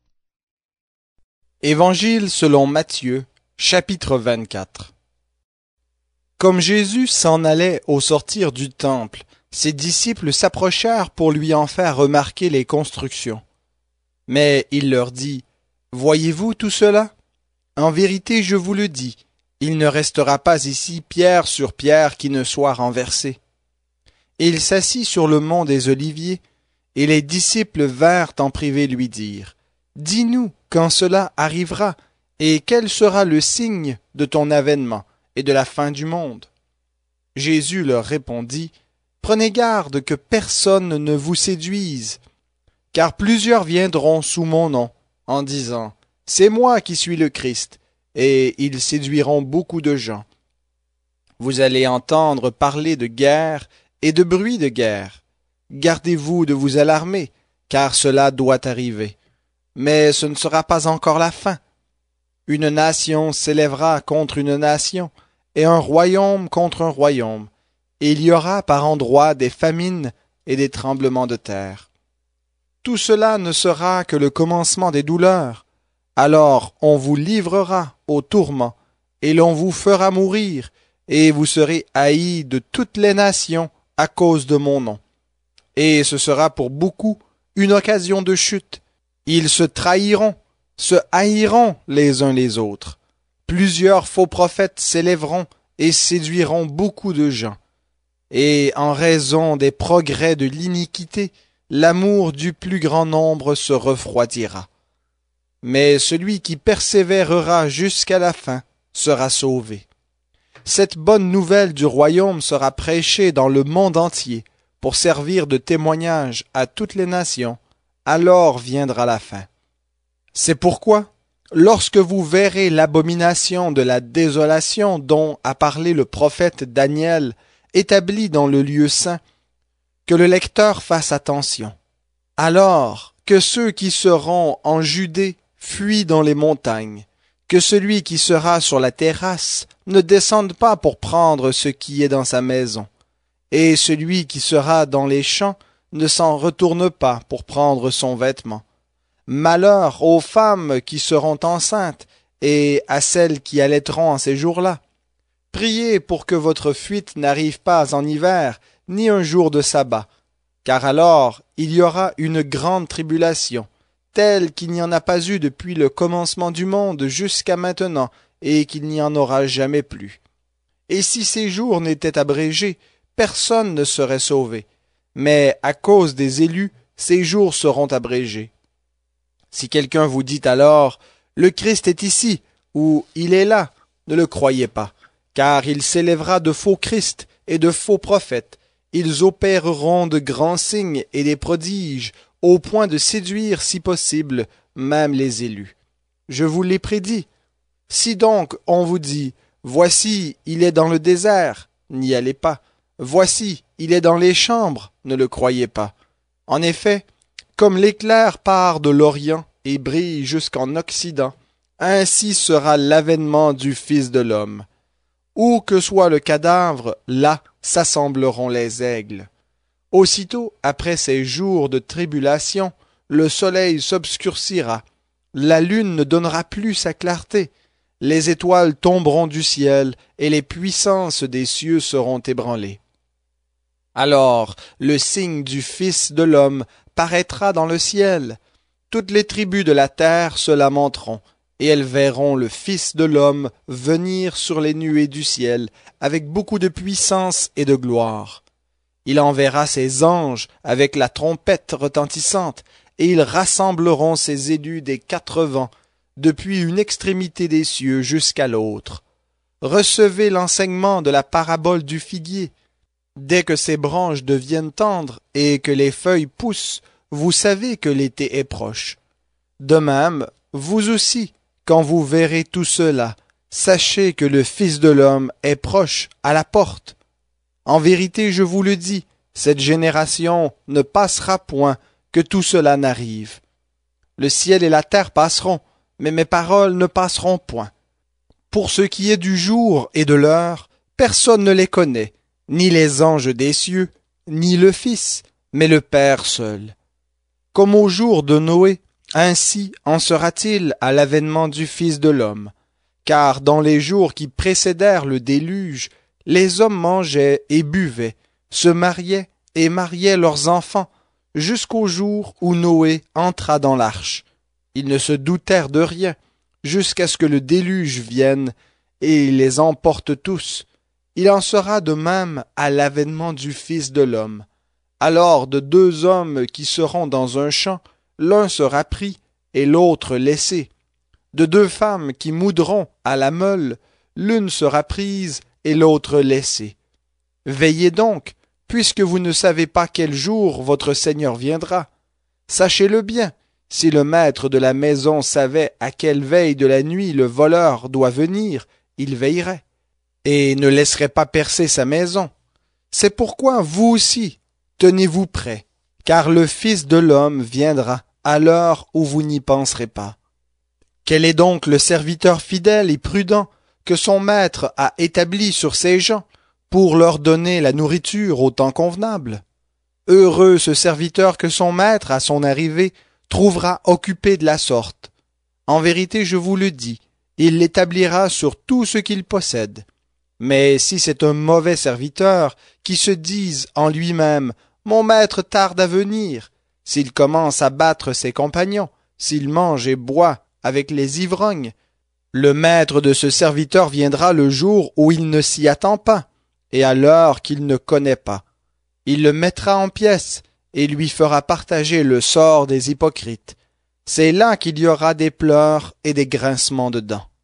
Évangile selon Matthieu, chapitre 24. Comme Jésus s'en allait au sortir du temple, ses disciples s'approchèrent pour lui en faire remarquer les constructions. Mais il leur dit, « Voyez-vous tout cela? En vérité, je vous le dis, il ne restera pas ici pierre sur pierre qui ne soit renversée. » Il s'assit sur le mont des Oliviers, et les disciples vinrent en privé lui dire, « Dis-nous quand cela arrivera, et quel sera le signe de ton avènement et de la fin du monde? » Jésus leur répondit, « Prenez garde que personne ne vous séduise, car plusieurs viendront sous mon nom, en disant, « C'est moi qui suis le Christ », et ils séduiront beaucoup de gens. Vous allez entendre parler de guerre et de bruit de guerre. Gardez-vous de vous alarmer, car cela doit arriver. Mais ce ne sera pas encore la fin. Une nation s'élèvera contre une nation, et un royaume contre un royaume, et il y aura par endroits des famines et des tremblements de terre. Tout cela ne sera que le commencement des douleurs. Alors on vous livrera au tourment, et l'on vous fera mourir, et vous serez haïs de toutes les nations à cause de mon nom. Et ce sera pour beaucoup une occasion de chute. Ils se trahiront, se haïront les uns les autres. Plusieurs faux prophètes s'élèveront et séduiront beaucoup de gens. et en raison des progrès de l'iniquité, l'amour du plus grand nombre se refroidira. Mais celui qui persévérera jusqu'à la fin sera sauvé. Cette bonne nouvelle du royaume sera prêchée dans le monde entier pour servir de témoignage à toutes les nations. Alors viendra la fin. C'est pourquoi, lorsque vous verrez l'abomination de la désolation dont a parlé le prophète Daniel, établie dans le lieu saint, que le lecteur fasse attention. Alors que ceux qui seront en Judée fuient dans les montagnes, que celui qui sera sur la terrasse ne descende pas pour prendre ce qui est dans sa maison, et celui qui sera dans les champs ne s'en retourne pas pour prendre son vêtement. Malheur aux femmes qui seront enceintes et à celles qui allaiteront en ces jours-là. Priez pour que votre fuite n'arrive pas en hiver, ni un jour de sabbat, car alors il y aura une grande tribulation, telle qu'il n'y en a pas eu depuis le commencement du monde jusqu'à maintenant, et qu'il n'y en aura jamais plus. Et si ces jours n'étaient abrégés, personne ne serait sauvé. Mais à cause des élus, ces jours seront abrégés. Si quelqu'un vous dit alors « Le Christ est ici » ou « Il est là », ne le croyez pas, car il s'élèvera de faux Christ et de faux prophètes. Ils opéreront de grands signes et des prodiges, au point de séduire, si possible, même les élus. Je vous l'ai prédit. Si donc on vous dit « Voici, il est dans le désert », n'y allez pas. « Voici, il est dans les chambres », ne le croyez pas. En effet, comme l'éclair part de l'Orient et brille jusqu'en Occident, ainsi sera l'avènement du Fils de l'homme. Où que soit le cadavre, là s'assembleront les aigles. Aussitôt, après ces jours de tribulation, le soleil s'obscurcira, la lune ne donnera plus sa clarté, les étoiles tomberont du ciel, et les puissances des cieux seront ébranlées. Alors le signe du Fils de l'homme paraîtra dans le ciel. Toutes les tribus de la terre se lamenteront, et elles verront le Fils de l'homme venir sur les nuées du ciel, avec beaucoup de puissance et de gloire. Il enverra ses anges avec la trompette retentissante, et ils rassembleront ses élus des 4 vents, depuis une extrémité des cieux jusqu'à l'autre. Recevez l'enseignement de la parabole du figuier. Dès que ses branches deviennent tendres et que les feuilles poussent, vous savez que l'été est proche. De même, vous aussi, quand vous verrez tout cela, sachez que le Fils de l'homme est proche, à la porte. En vérité, je vous le dis, cette génération ne passera point que tout cela n'arrive. Le ciel et la terre passeront, mais mes paroles ne passeront point. Pour ce qui est du jour et de l'heure, personne ne les connaît, ni les anges des cieux, ni le Fils, mais le Père seul. Comme au jour de Noé, ainsi en sera-t-il à l'avènement du Fils de l'homme. Car dans les jours qui précédèrent le déluge, les hommes mangeaient et buvaient, se mariaient et mariaient leurs enfants, jusqu'au jour où Noé entra dans l'arche. Ils ne se doutèrent de rien, jusqu'à ce que le déluge vienne et les emporte tous. Il en sera de même à l'avènement du Fils de l'homme. Alors de 2 hommes qui seront dans un champ, l'un sera pris et l'autre laissé. De 2 femmes qui moudront à la meule, l'une sera prise et l'autre laissée. Veillez donc, puisque vous ne savez pas quel jour votre Seigneur viendra. Sachez-le bien, si le maître de la maison savait à quelle veille de la nuit le voleur doit venir, il veillerait, et ne laisserait pas percer sa maison. C'est pourquoi vous aussi, tenez-vous prêts, car le Fils de l'homme viendra à l'heure où vous n'y penserez pas. Quel est donc le serviteur fidèle et prudent que son maître a établi sur ses gens pour leur donner la nourriture au temps convenable? Heureux ce serviteur que son maître, à son arrivée, trouvera occupé de la sorte. En vérité, je vous le dis, il l'établira sur tout ce qu'il possède. Mais si c'est un mauvais serviteur qui se dise en lui-même « Mon maître tarde à venir », s'il commence à battre ses compagnons, s'il mange et boit avec les ivrognes, le maître de ce serviteur viendra le jour où il ne s'y attend pas, et à l'heure qu'il ne connaît pas. Il le mettra en pièces et lui fera partager le sort des hypocrites. C'est là qu'il y aura des pleurs et des grincements de dents.